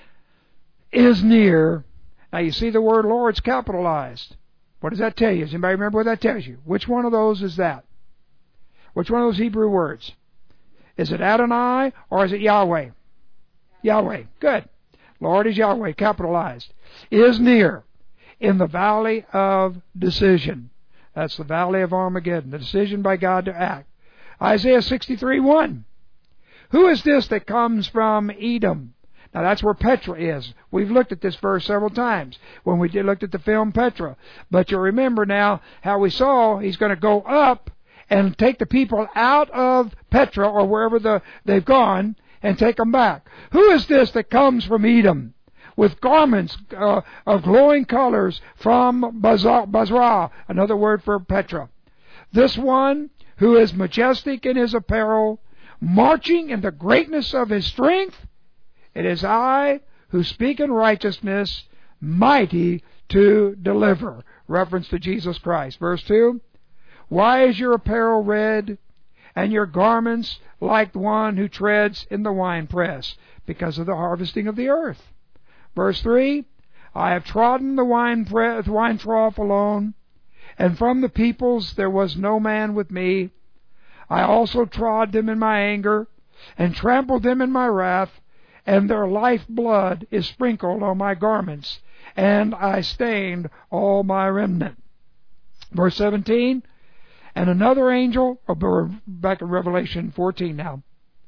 is near. Now you see the word Lord's capitalized. What does that tell you? Does anybody remember what that tells you? Which one of those is that? Which one of those Hebrew words? Is it Adonai or is it Yahweh? Yahweh. Good. Lord is Yahweh, capitalized. Is near. In the valley of decision. That's the valley of Armageddon. The decision by God to act. Isaiah sixty-three one. Who is this that comes from Edom? Now that's where Petra is. We've looked at this verse several times when we did looked at the film Petra. But you'll remember now how we saw he's going to go up and take the people out of Petra or wherever the, they've gone and take them back. Who is this that comes from Edom with garments uh, of glowing colors from Basra, another word for Petra? This one who is majestic in his apparel, marching in the greatness of his strength. It is I who speak in righteousness, mighty to deliver. Reference to Jesus Christ. Verse two. Why is your apparel red, and your garments like one who treads in the winepress? Because of the harvesting of the earth. Verse three. I have trodden the wine, pre- the wine trough alone, and from the peoples there was no man with me. I also trod them in my anger, and trampled them in my wrath, and their life blood is sprinkled on my garments, and I stained all my remnant. Verse seventeen, and another angel, oh, we're back in Revelation fourteen now.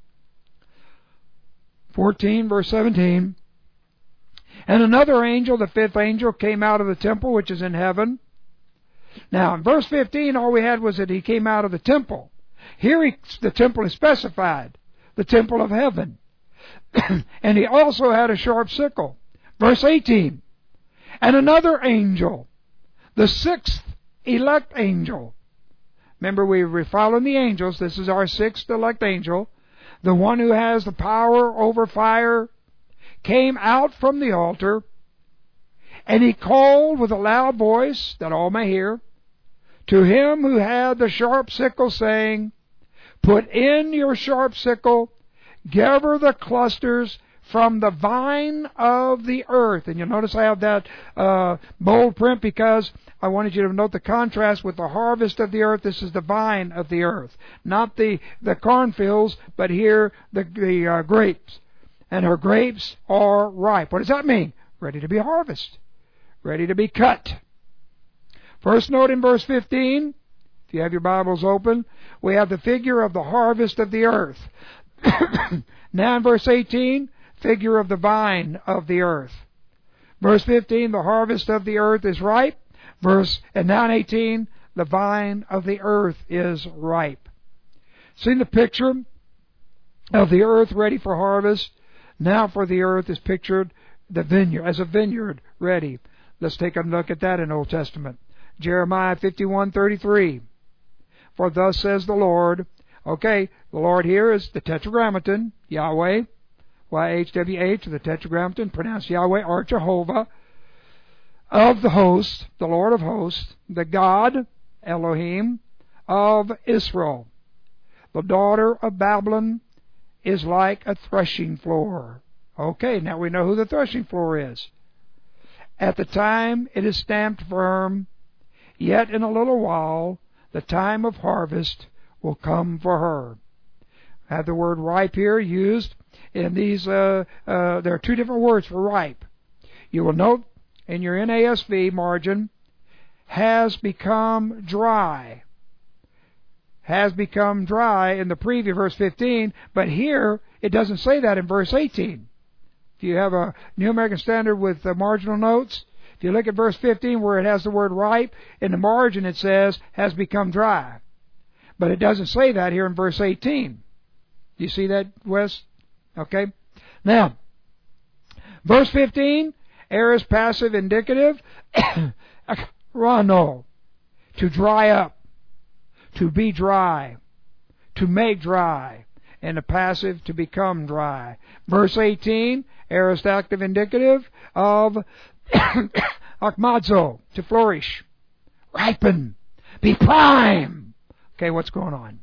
fourteen, verse seventeen. And another angel, the fifth angel, came out of the temple which is in heaven. Now, in verse fifteen, all we had was that he came out of the temple. Here he, the temple is specified, the temple of heaven. And he also had a sharp sickle. Verse eighteen. And another angel, the sixth elect angel. Remember, we were following the angels. This is our sixth elect angel. The one who has the power over fire came out from the altar, and he called with a loud voice, that all may hear, to him who had the sharp sickle, saying, Put in your sharp sickle, gather the clusters from the vine of the earth. And you'll notice I have that uh, bold print because I wanted you to note the contrast with the harvest of the earth. This is the vine of the earth. Not the, the cornfields, but here the, the uh, grapes. And her grapes are ripe. What does that mean? Ready to be harvested. Ready to be cut. First note in verse fifteen, if you have your Bibles open, we have the figure of the harvest of the earth. Now in verse eighteen, figure of the vine of the earth. Verse fifteen, the harvest of the earth is ripe. Verse, and now in eighteen, the vine of the earth is ripe. See the picture of the earth ready for harvest? Now for the earth is pictured the vineyard, as a vineyard ready. Let's take a look at that in the Old Testament. Jeremiah fifty-one thirty-three. For thus says the Lord. Okay, the Lord here is the Tetragrammaton, Yahweh, Y H W H, the Tetragrammaton, pronounced Yahweh or Jehovah, of the host, the Lord of hosts, the God, Elohim, of Israel. The daughter of Babylon is like a threshing floor. Okay, now we know who the threshing floor is. At the time it is stamped firm, yet in a little while the time of harvest will come for her. I have the word ripe here used in these, uh, uh, there are two different words for ripe. You will note in your N A S V margin, has become dry. Has become dry in the previous verse fifteen, but here it doesn't say that in verse eighteen. If you have a New American Standard with uh, marginal notes, If you look at verse fifteen where it has the word ripe, in the margin it says, has become dry. But it doesn't say that here in verse eighteen. Do you see that, Wes? Okay. Now, verse fifteen, aorist passive indicative, rano, to dry up, to be dry, to make dry, and the passive to become dry. Verse eighteen, aorist active indicative of akmazo, to flourish, ripen, be prime. Okay, what's going on?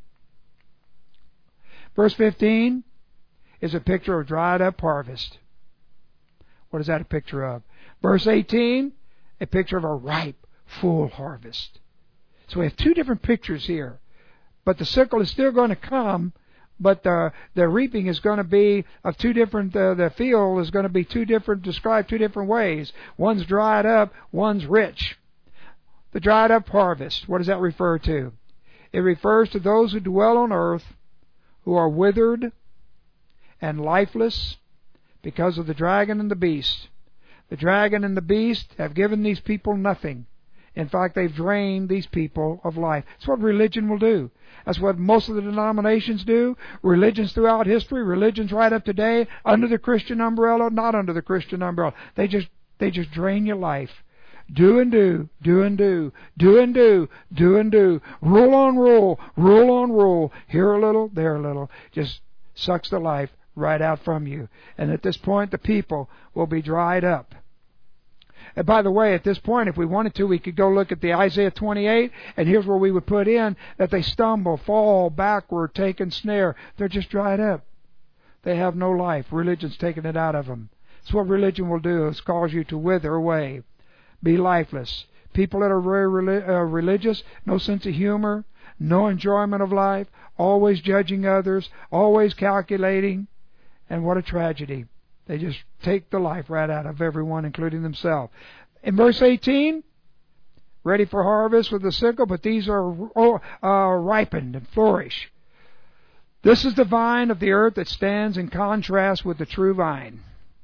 Verse fifteen is a picture of dried up harvest. What is that a picture of? Verse eighteen, a picture of a ripe, full harvest. So we have two different pictures here. But the sickle is still going to come, but the the reaping is going to be of two different, uh, the field is going to be two different, described two different ways. One's dried up, one's rich. The dried up harvest, what does that refer to? It refers to those who dwell on earth who are withered and lifeless because of the dragon and the beast. The dragon and the beast have given these people nothing. In fact, they've drained these people of life. That's what religion will do. That's what most of the denominations do. Religions throughout history, religions right up today, under the Christian umbrella, not under the Christian umbrella. They just they just drain your life. Do and do, do and do, do and do, do and do. Rule on rule, rule on rule. Here a little, there a little. Just sucks the life right out from you. And at this point, the people will be dried up. And by the way, at this point, if we wanted to, we could go look at the Isaiah twenty-eight, and here's where we would put in that they stumble, fall, backward, take ensnare. They're just dried up. They have no life. Religion's taken it out of them. That's what religion will do, is cause you to wither away, be lifeless. People that are very uh, religious, no sense of humor, no enjoyment of life, always judging others, always calculating, and what a tragedy. They just take the life right out of everyone, including themselves. In verse eighteen, ready for harvest with the sickle, but these are uh, ripened and flourish. This is the vine of the earth that stands in contrast with the true vine.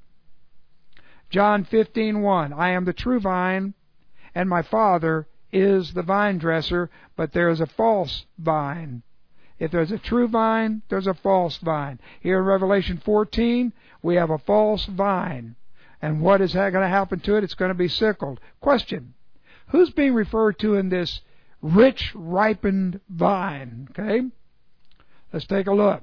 John fifteen one, I am the true vine, and my Father is the vine dresser, but there is a false vine. If there's a true vine, there's a false vine. Here in Revelation fourteen, we have a false vine. And what is going to happen to it? It's going to be sickled. Question, who's being referred to in this rich, ripened vine? Okay? Let's take a look.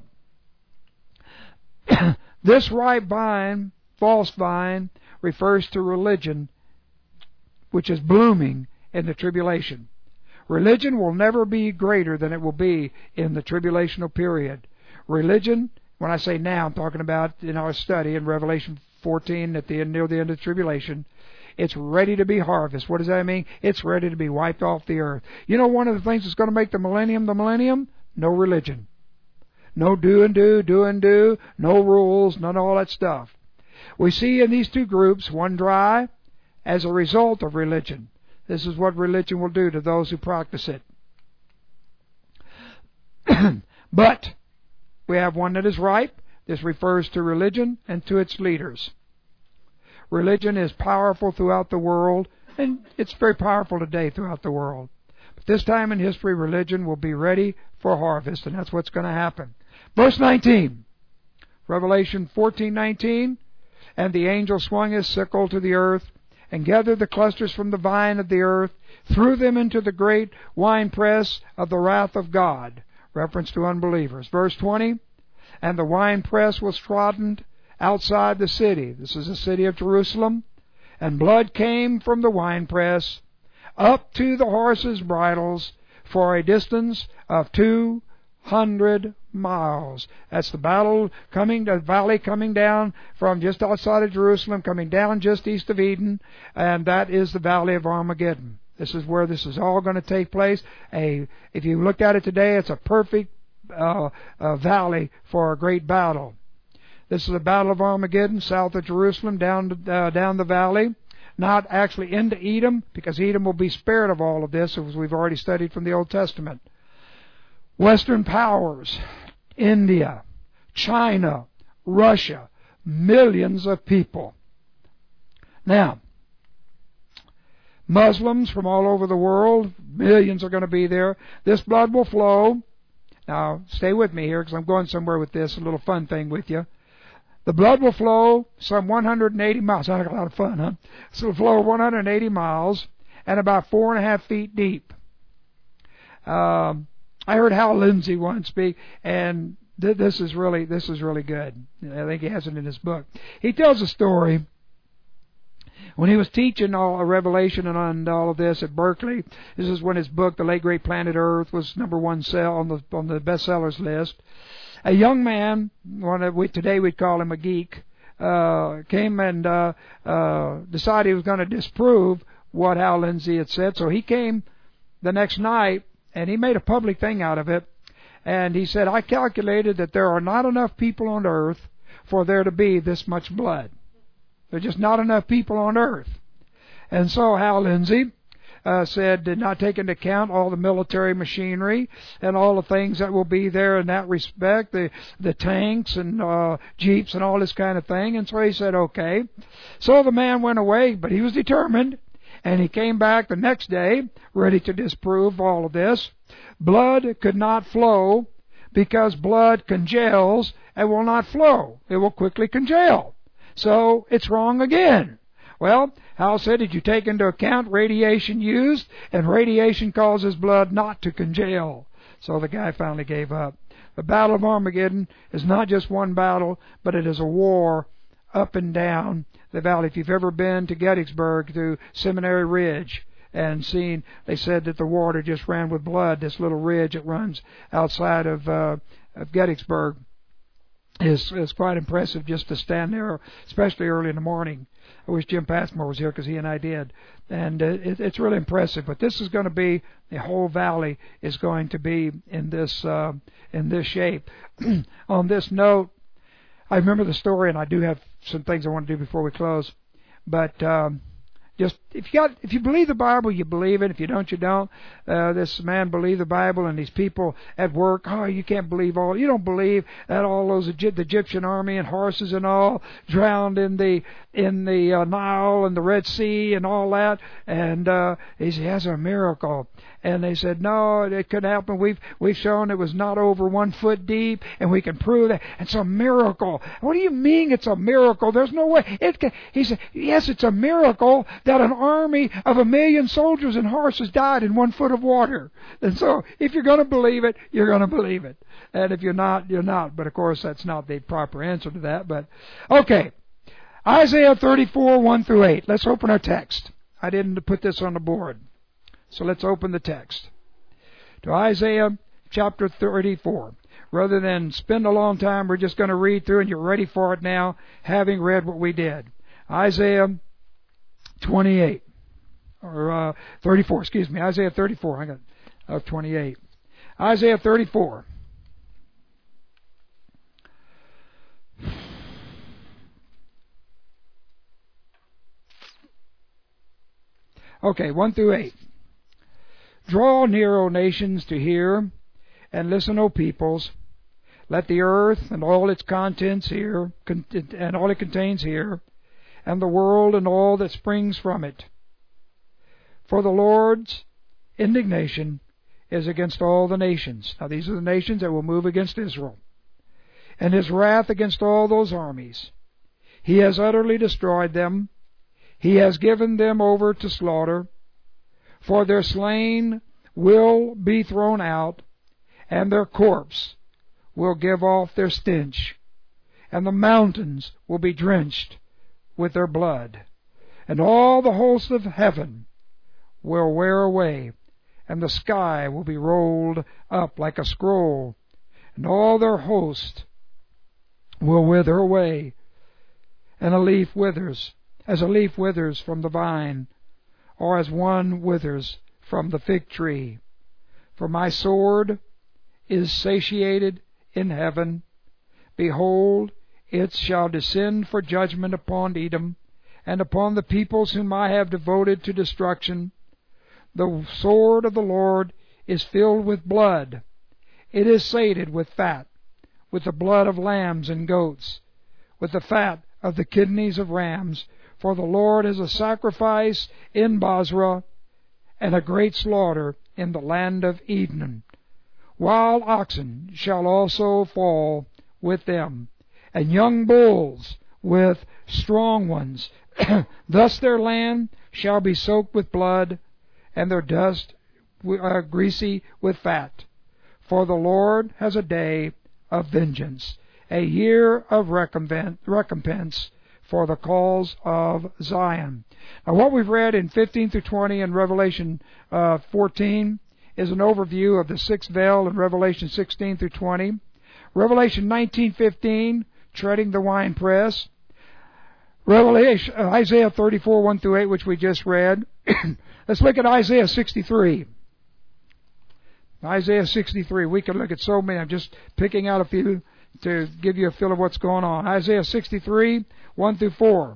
This ripe vine, false vine, refers to religion, which is blooming in the tribulation. Religion will never be greater than it will be in the tribulational period. Religion, when I say now, I'm talking about in our study in Revelation fourteen at the end, near the end of the tribulation. It's ready to be harvested. What does that mean? It's ready to be wiped off the earth. You know one of the things that's going to make the millennium the millennium? No religion. No do and do, do and do, no rules, none of all that stuff. We see in these two groups, one dry as a result of religion. This is what religion will do to those who practice it. But we have one that is ripe. This refers to religion and to its leaders. Religion is powerful throughout the world, and it's very powerful today throughout the world. But this time in history, religion will be ready for harvest, and that's what's going to happen. Verse nineteen, Revelation fourteen nineteen, and the angel swung his sickle to the earth, and gathered the clusters from the vine of the earth, threw them into the great winepress of the wrath of God. Reference to unbelievers. Verse twenty, and the winepress was trodden outside the city. This is the city of Jerusalem. And blood came from the winepress up to the horses' bridles for a distance of two hundred miles. That's the battle coming, the valley coming down from just outside of Jerusalem, coming down just east of Eden, and that is the valley of Armageddon. This is where this is all going to take place. A, if you look at it today, it's a perfect uh, uh, valley for a great battle. This is the battle of Armageddon, south of Jerusalem, down to, uh, down the valley. Not actually into Edom, because Edom will be spared of all of this, as we've already studied from the Old Testament. Western powers, India, China, Russia, millions of people. Now, Muslims from all over the world, millions are going to be there. This blood will flow. Now, stay with me here because I'm going somewhere with this, a little fun thing with you. The blood will flow some one hundred eighty miles. Sounds like a lot of fun, huh? So it'll flow one hundred eighty miles and about four and a half feet deep. Um, I heard Hal Lindsey once speak, and th- this is really this is really good. I think he has it in his book. He tells a story when he was teaching all a Revelation and on all of this at Berkeley. This is when his book, The Late Great Planet Earth, was number one sell on the on the bestsellers list. A young man, one of we today we'd call him a geek, uh, came and uh, uh, decided he was going to disprove what Hal Lindsey had said. So he came the next night and he made a public thing out of it. And he said, I calculated that there are not enough people on earth for there to be this much blood. There's just not enough people on earth. And so Hal Lindsey uh, said, did not take into account all the military machinery and all the things that will be there in that respect, the the tanks and uh, jeeps and all this kind of thing. And so he said, okay. So the man went away, but he was determined. And he came back the next day, ready to disprove all of this. Blood could not flow because blood congeals and will not flow. It will quickly congeal. So it's wrong again. Well, Hal said, did you take into account radiation used? And radiation causes blood not to congeal. So the guy finally gave up. The Battle of Armageddon is not just one battle, but it is a war up and down the valley. If you've ever been to Gettysburg, to Seminary Ridge, and seen, they said that the water just ran with blood. This little ridge that runs outside of, uh, of Gettysburg is, is quite impressive just to stand there, especially early in the morning. I wish Jim Passmore was here because he and I did. And uh, it, it's really impressive. But this is going to be, the whole valley is going to be in this, uh, in this shape. On this note, I remember the story, and I do have some things I want to do before we close. But um, just if you got, if you believe the Bible, you believe it. If you don't, you don't. Uh, this man believed the Bible, and these people at work, oh, you can't believe all. You don't believe that all those Egy- the Egyptian army and horses and all drowned in the in the uh, Nile and the Red Sea and all that. And uh, he said, that's a miracle. And they said, no, it couldn't happen. We've we've shown it was not over one foot deep, and we can prove that. It's a miracle. What do you mean it's a miracle? There's no way. It can. He said, yes, it's a miracle that an army of a million soldiers and horses died in one foot of water. And so, if you're going to believe it, you're going to believe it. And if you're not, you're not. But of course, that's not the proper answer to that. But okay, Isaiah thirty-four, one through eight. Let's open our text. I didn't put this on the board. So let's open the text to Isaiah chapter thirty-four. Rather than spend a long time, we're just going to read through, and you're ready for it now, having read what we did. Isaiah twenty-eight, or uh, thirty-four, excuse me, Isaiah thirty-four, I got uh, twenty-eight. Isaiah thirty-four. Okay, one through eight. Draw near, O nations, to hear, and listen, O peoples. Let the earth and all its contents hear, and all it contains hear, and the world and all that springs from it. For the Lord's indignation is against all the nations. Now these are the nations that will move against Israel. And his wrath against all those armies. He has utterly destroyed them. He has given them over to slaughter. For their slain will be thrown out, and their corpse will give off their stench, and the mountains will be drenched with their blood, and all the hosts of heaven will wear away, and the sky will be rolled up like a scroll, and all their host will wither away, and a leaf withers, as a leaf withers from the vine, or as one withers from the fig tree. For my sword is satiated in heaven. Behold, it shall descend for judgment upon Edom, and upon the peoples whom I have devoted to destruction. The sword of the Lord is filled with blood. It is sated with fat, with the blood of lambs and goats, with the fat of the kidneys of rams. For the Lord is a sacrifice in Bozrah, and a great slaughter in the land of Eden. Wild oxen shall also fall with them, and young bulls with strong ones. Thus their land shall be soaked with blood, and their dust uh, greasy with fat. For the Lord has a day of vengeance, a year of recompense for the cause of Zion. Now, what we've read in fifteen through twenty and Revelation uh, fourteen is an overview of the sixth veil in Revelation sixteen through twenty. Revelation nineteen fifteen, treading the winepress. Revelation, uh, Isaiah thirty-four, one through eight, which we just read. Let's look at Isaiah sixty-three. Isaiah sixty-three. We could look at so many. I'm just picking out a few to give you a feel of what's going on. Isaiah sixty-three, one through four.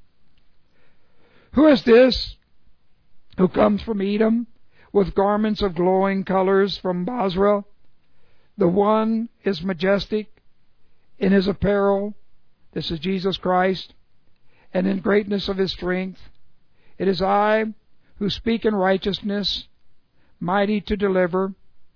Who is this who comes from Edom with garments of glowing colors from Bozrah? The one is majestic in his apparel. This is Jesus Christ. And in greatness of his strength. It is I who speak in righteousness, mighty to deliver.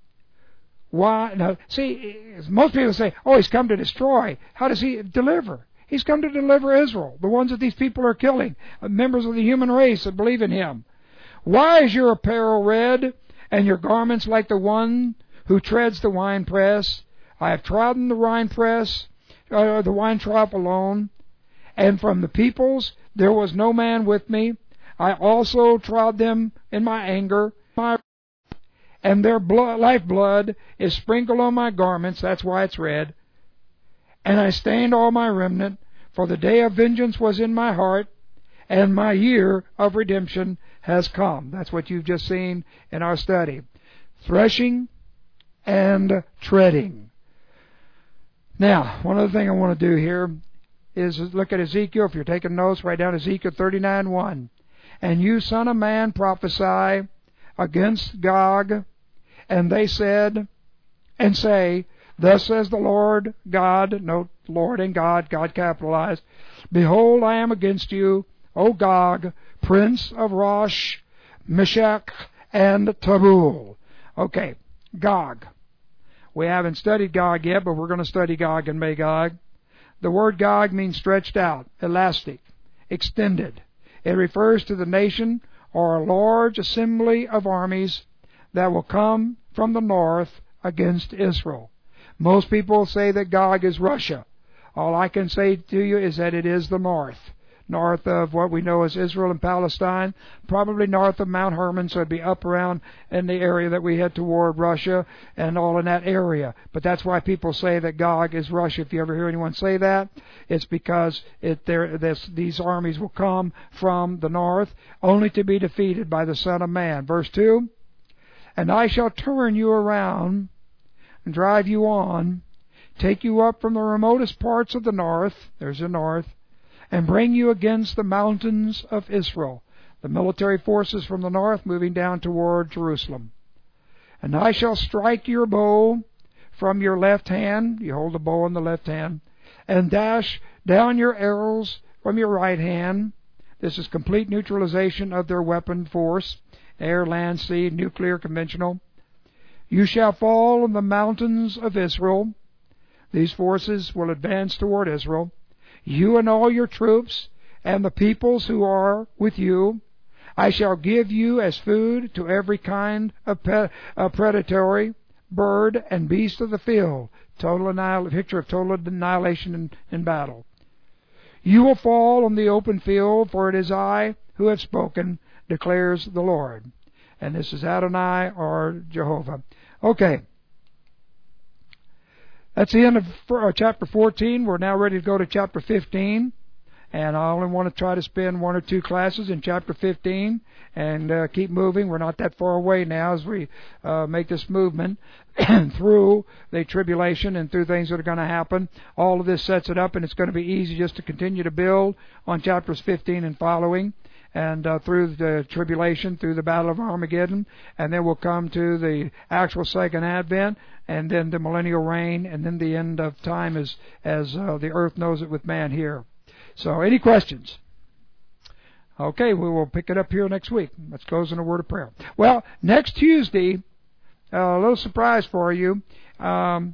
Why? Now, see, most people say, oh, he's come to destroy. How does he deliver? He's come to deliver Israel, the ones that these people are killing, members of the human race that believe in him. Why is your apparel red, and your garments like the one who treads the winepress? I have trodden the winepress, uh, the wine trough alone, and from the peoples there was no man with me. I also trod them in my anger, my and their blood, lifeblood is sprinkled on my garments. That's why it's red. And I stained all my remnant, for the day of vengeance was in my heart, and my year of redemption has come. That's what you've just seen in our study. Threshing and treading. Now, one other thing I want to do here is look at Ezekiel. If you're taking notes, write down Ezekiel thirty-nine one. And you, son of man, prophesy against Gog. And they said, and say, thus says the Lord God, note Lord and God, God capitalized, behold, I am against you, O Gog, prince of Rosh, Meshach, and Tabul. Okay, Gog. We haven't studied Gog yet, but we're going to study Gog and Magog. The word Gog means stretched out, elastic, extended. It refers to the nation or a large assembly of armies that will come from the north against Israel. Most people say that Gog is Russia. All I can say to you is that it is the north. North of what we know as Israel and Palestine, probably north of Mount Hermon, so it'd be up around in the area that we head toward Russia and all in that area. But that's why people say that Gog is Russia. If you ever hear anyone say that, it's because it, there, this, these armies will come from the north, only to be defeated by the Son of Man. Verse two, and I shall turn you around and drive you on, take you up from the remotest parts of the north, there's the north, and bring you against the mountains of Israel, the military forces from the north moving down toward Jerusalem. And I shall strike your bow from your left hand, you hold the bow in the left hand, and dash down your arrows from your right hand. This is complete neutralization of their weapon force, air, land, sea, nuclear, conventional. You shall fall in the mountains of Israel. These forces will advance toward Israel. You and all your troops, and the peoples who are with you, I shall give you as food to every kind of pe- uh, predatory bird and beast of the field. Total annihil- picture of total annihilation in, in battle. You will fall on the open field, for it is I who have spoken, declares the Lord. And this is Adonai or Jehovah. Okay. That's the end of chapter fourteen. We're now ready to go to chapter fifteen. And I only want to try to spend one or two classes in chapter fifteen and uh, keep moving. We're not that far away now as we uh, make this movement through the tribulation and through things that are going to happen. All of this sets it up, and it's going to be easy just to continue to build on chapters fifteen and following. And uh, through the tribulation, through the battle of Armageddon, and then we'll come to the actual second advent, and then the millennial reign, and then the end of time as as uh, the earth knows it with man here. So, any questions? Okay, we will pick it up here next week. Let's close in a word of prayer. Well, next Tuesday, uh, a little surprise for you. Um,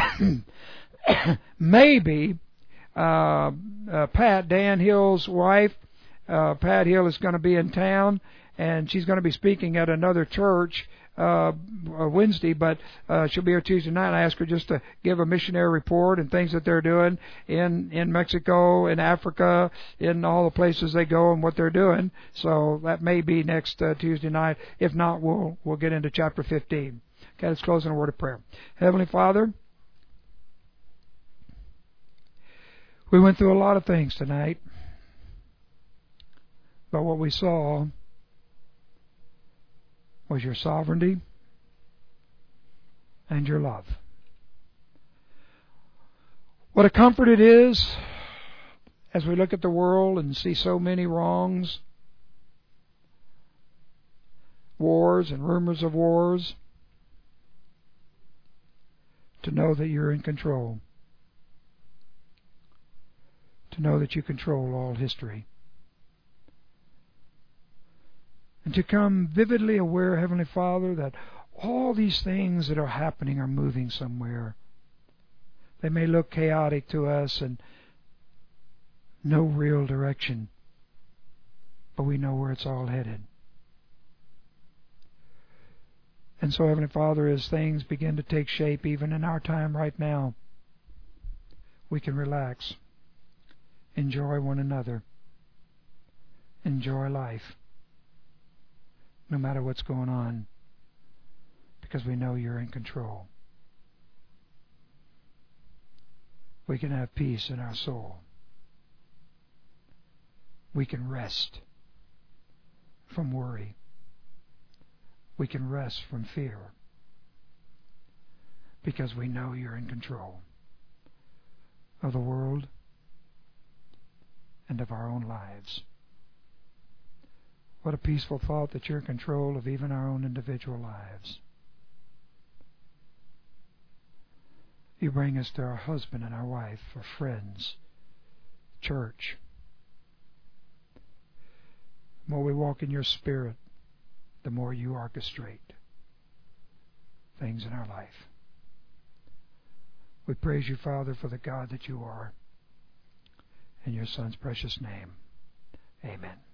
maybe uh, uh, Pat, Dan Hill's wife, uh, Pat Hill is going to be in town, and she's going to be speaking at another church uh Wednesday, but uh she'll be here Tuesday night. I asked her just to give a missionary report and things that they're doing in in Mexico, in Africa, in all the places they go and what they're doing. So that may be next uh, Tuesday night. If not, we'll we'll get into chapter fifteen. Okay, let's close in a word of prayer. Heavenly Father, we went through a lot of things tonight, but what we saw was your sovereignty and your love. What a comfort it is as we look at the world and see so many wrongs, wars and rumors of wars, to know that you're in control, to know that you control all history. And to come vividly aware, Heavenly Father, that all these things that are happening are moving somewhere. They may look chaotic to us and no real direction, but we know where it's all headed. And so, Heavenly Father, as things begin to take shape, even in our time right now, we can relax, enjoy one another, enjoy life, no matter what's going on, because we know you're in control. We can have peace in our soul. We can rest from worry. We can rest from fear, because we know you're in control of the world and of our own lives. What a peaceful thought that you're in control of even our own individual lives. You bring us to our husband and our wife, our friends, church. The more we walk in your Spirit, the more you orchestrate things in our life. We praise you, Father, for the God that you are. In your Son's precious name, amen.